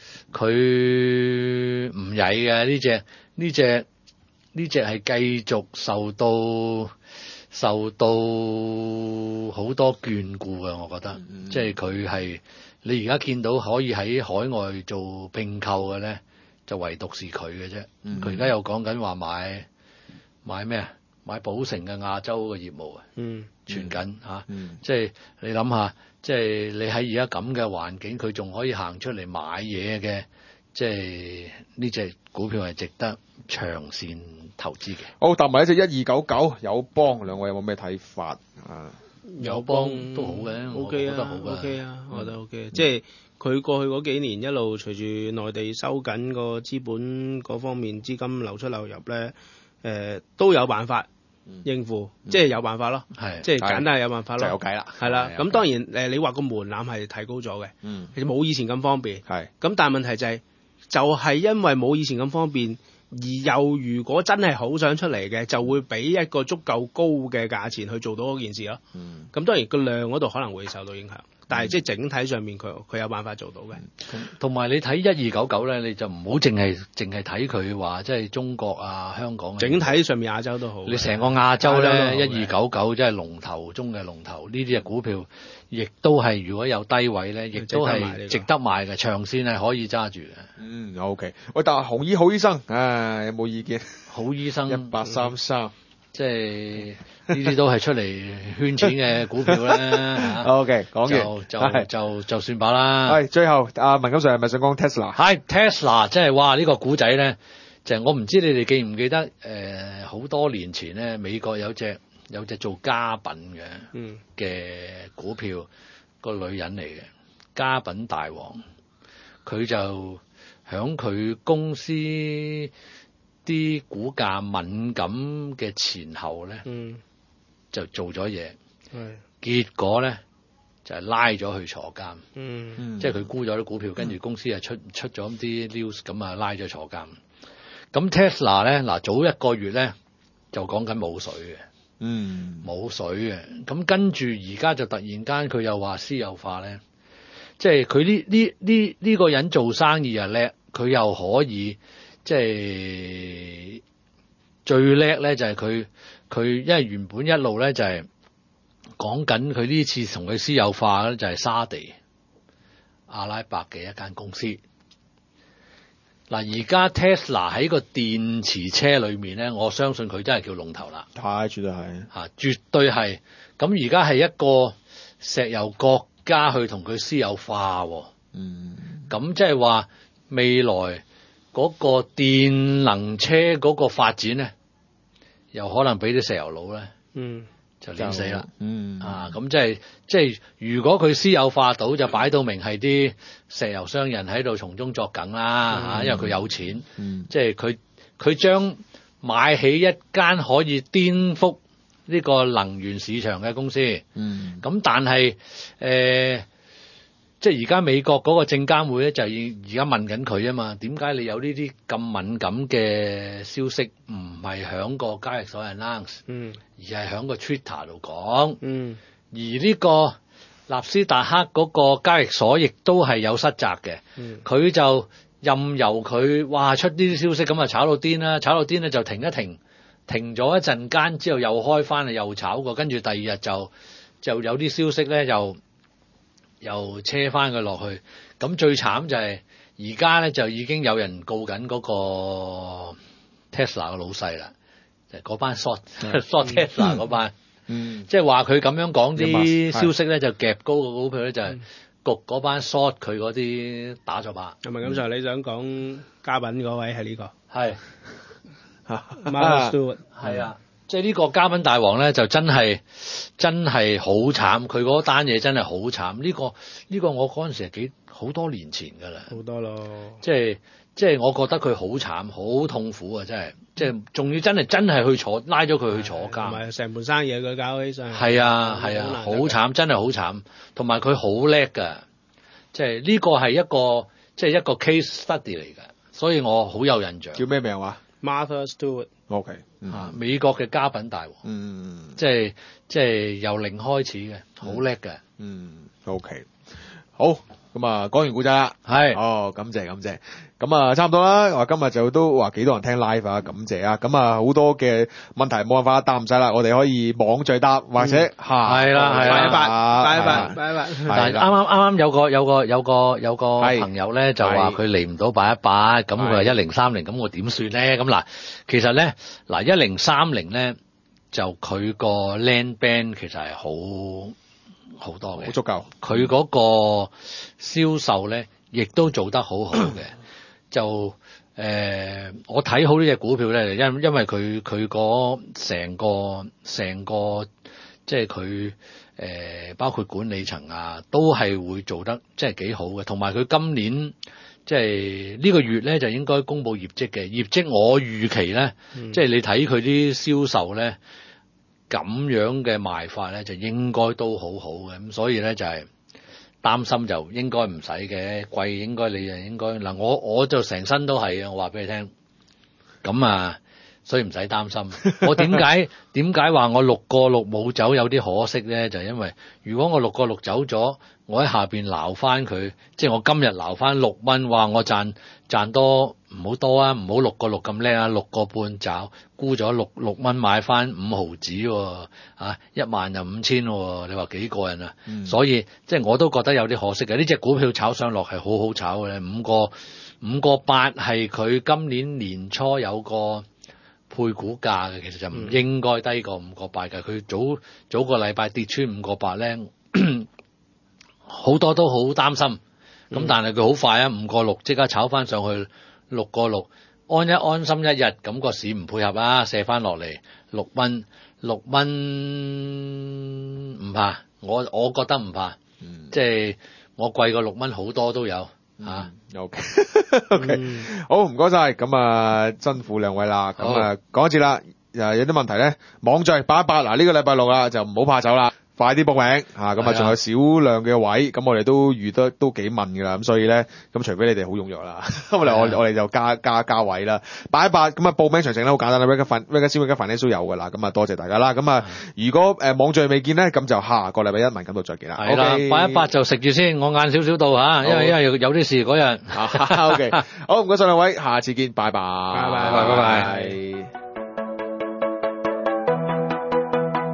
唔曳嘅呢隻係繼續受到好多眷顧嘅，我覺得，即係佢係你而家見到可以喺海外做併購嘅咧，就唯獨是佢嘅啫。佢而家又講緊話買咩啊？買寶城嘅亞洲嘅業務啊，傳緊嚇，即係你諗下，即係你喺而家咁嘅環境，佢仲可以行出嚟買嘢嘅，即係呢隻股票係值得長線投資嘅。 好，搭埋一隻1299友邦，兩位有冇咩睇法啊？ 友邦都好嘅 ，OK 啊，我覺得 OK。即係佢過去嗰幾年一路隨住內地收緊個資本嗰方面資金流出流入咧。都有辦法應付，即係有辦法咯，即係簡單係有辦法咯， 就有計啦， 係啦。咁當然你話個門檻係提高咗嘅，其實冇以前咁方便，咁但係問題就係因為冇以前咁方便，而又如果真係好想出嚟嘅，就會俾一個足夠高嘅價錢去做到嗰件事咯。咁當然個量嗰度可能會受到影響。但係即係整體上面佢有辦法做到嘅， 同埋你睇1299咧，你就唔好淨係睇佢話即係中國啊香港， 整體上面亞洲都好。 你成個亞洲咧1299即係龍頭中嘅龍頭，呢啲隻股票亦都係如果有低位咧，亦都係值得買嘅，長線係可以揸住嘅。 OK。喂，但係好醫生，有冇意見？ 好醫生 1833。 即係呢啲都係出嚟圈錢嘅股票啦。 OK， 講完就算罷啦。 係最後，阿文錦Sir係咪想講 Tesla？ 係 Tesla， 即係哇呢個股仔咧，就係我唔知你哋記唔記得好多年前咧，美國有隻做家品嘅股票，個女人嚟嘅，家品大王，佢就響佢公司啲股價敏感嘅前後咧，就做咗嘢。 結果咧就係拉咗去坐監。即係佢沽咗啲股票，跟住公司係出咗啲 news， 咁啊拉咗坐監。咁 Tesla 咧嗱，早一個月咧就講緊冇水嘅，冇水嘅。咁跟住而家就突然間佢又話私有化咧，即係佢呢個人做生意又叻，佢又可以即係最叻咧就係佢，因為原本一路咧就係講緊佢呢次同佢私有化咧就係沙地阿拉伯嘅一間公司。嗱，而家 Tesla 喺個電池車裏面咧，我相信佢真係叫龍頭啦。 絕對係絕對係。咁而家係一個石油國家去同佢私有化喎。咁即係話未來嗰個電能車嗰個發展咧，又可能俾啲石油佬咧，就碾死啦。咁即係如果佢私有化到，就擺到明係啲石油商人喺度從中作梗啦。因為佢有錢，即係佢將買起一間可以顛覆呢個能源市場嘅公司。咁但係即係而家美國嗰個證監會咧，就而家問緊佢啊嘛，點解你有呢啲咁敏感嘅消息唔係響個交易所 announce，而係響個 Twitter 度講。而呢個納斯達克嗰個交易所亦都係有失責嘅，佢就任由佢出呢啲消息，咁啊炒到癲啦，炒到癲咧就停一停，停咗一陣間之後又開翻嚟又炒過，跟住第二日就有啲消息咧又車翻佢落去。咁最慘就係而家咧就已經有人告緊嗰個 Tesla 嘅老細啦，就嗰班 short Tesla 嗰班，即係話佢咁樣講啲消息咧就夾高個股票咧，就係焗嗰班 short 佢嗰啲打咗靶。 係咪咁就你想講嘉賓嗰位係呢個？係 ，Martha Stewart 係啊。即係呢個嘉賓大王咧，就真係好慘，佢嗰單嘢真係好慘。呢個我嗰陣時係好多年前㗎啦， 好多咯。 即係我覺得佢好慘，好痛苦啊！真係，即係仲要真係拉咗佢去坐監， 同埋成盤生意佢搞起上嚟。 係啊，好慘，真係好慘。同埋佢好叻㗎，即係呢個係一個 case study 嚟㗎，所以我好有印象。 叫咩名話 ？Martha Stewart。OK。 美國嘅家品大王，即係由零開始嘅，好叻嘅。 OK， 好，咁啊，講完故仔啦，感謝，咁啊，差唔多啦。我今日就都話幾多人聽 live 啊，感謝啊。咁啊，好多嘅問題冇辦法答唔晒啦，我哋可以網聚答或者係啦， 拜。 但係啱有個朋友咧就話佢嚟唔到818，咁佢話1030，咁我點算咧？咁嗱，其實咧1030咧就佢個 land band 其實係好多嘅， 好足夠。 佢嗰個銷售咧亦都做得好好嘅。就我睇好呢隻股票咧，因為佢嗰成個即係佢包括管理層啊，都係會做得即係幾好嘅。同埋佢今年即係呢個月咧就應該公布業績嘅，業績我預期咧，即係你睇佢啲銷售咧咁樣嘅賣法咧，就應該都好好嘅。咁所以咧就係擔心就應該唔使嘅，貴應該你就應該嗱，我就成身都係啊！我話俾你聽，咁啊，所以唔使擔心。我點解話我6個6冇走有啲可惜咧？就係因為如果我6個6走咗，我喺下邊撈翻佢，即係我今日撈翻6蚊，話我賺多唔好多啊，唔好6個6咁叻啊，6個半找沽咗6蚊買翻5毫子喎，1萬就5000喎，你話幾過癮啊？所以即係我都覺得有啲可惜嘅，呢隻股票炒上落係好好炒嘅，5個8係佢今年年初有個配股價嘅，其實就唔應該低過5個8嘅，佢早個禮拜跌穿5個8咧，好多都好擔心。咁但係佢好快啊，5個6即刻炒翻上去6個6，安心一日，咁個市唔配合啊，射翻落嚟6蚊唔怕，我覺得唔怕，即係我貴過6蚊好多都有 OK， 好，唔該晒，咁啊辛苦兩位啦，咁啊講一次啦，有啲問題咧，網聚818嗱，呢個禮拜6啦，就唔好怕走啦。 快啲報名嚇，咁啊仲有少量嘅位，咁我哋都預得都幾問㗎啦，咁所以咧，咁除非你哋好踴躍啦，我哋就加位啦，818咁啊報名詳情咧好簡單啦 Vegas Finance 都有㗎啦，咁啊多謝大家啦，咁啊如果網聚未見咧，咁就下個禮拜一文錦度再見啦。 係啦，818就食住先，我晏少少到嚇，因為有啲事嗰日。 OK， 好唔該曬兩位，下次見，拜拜。 拜拜。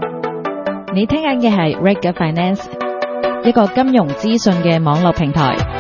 你聽緊嘅係 Vegas Finance，一個金融資訊嘅網絡平台。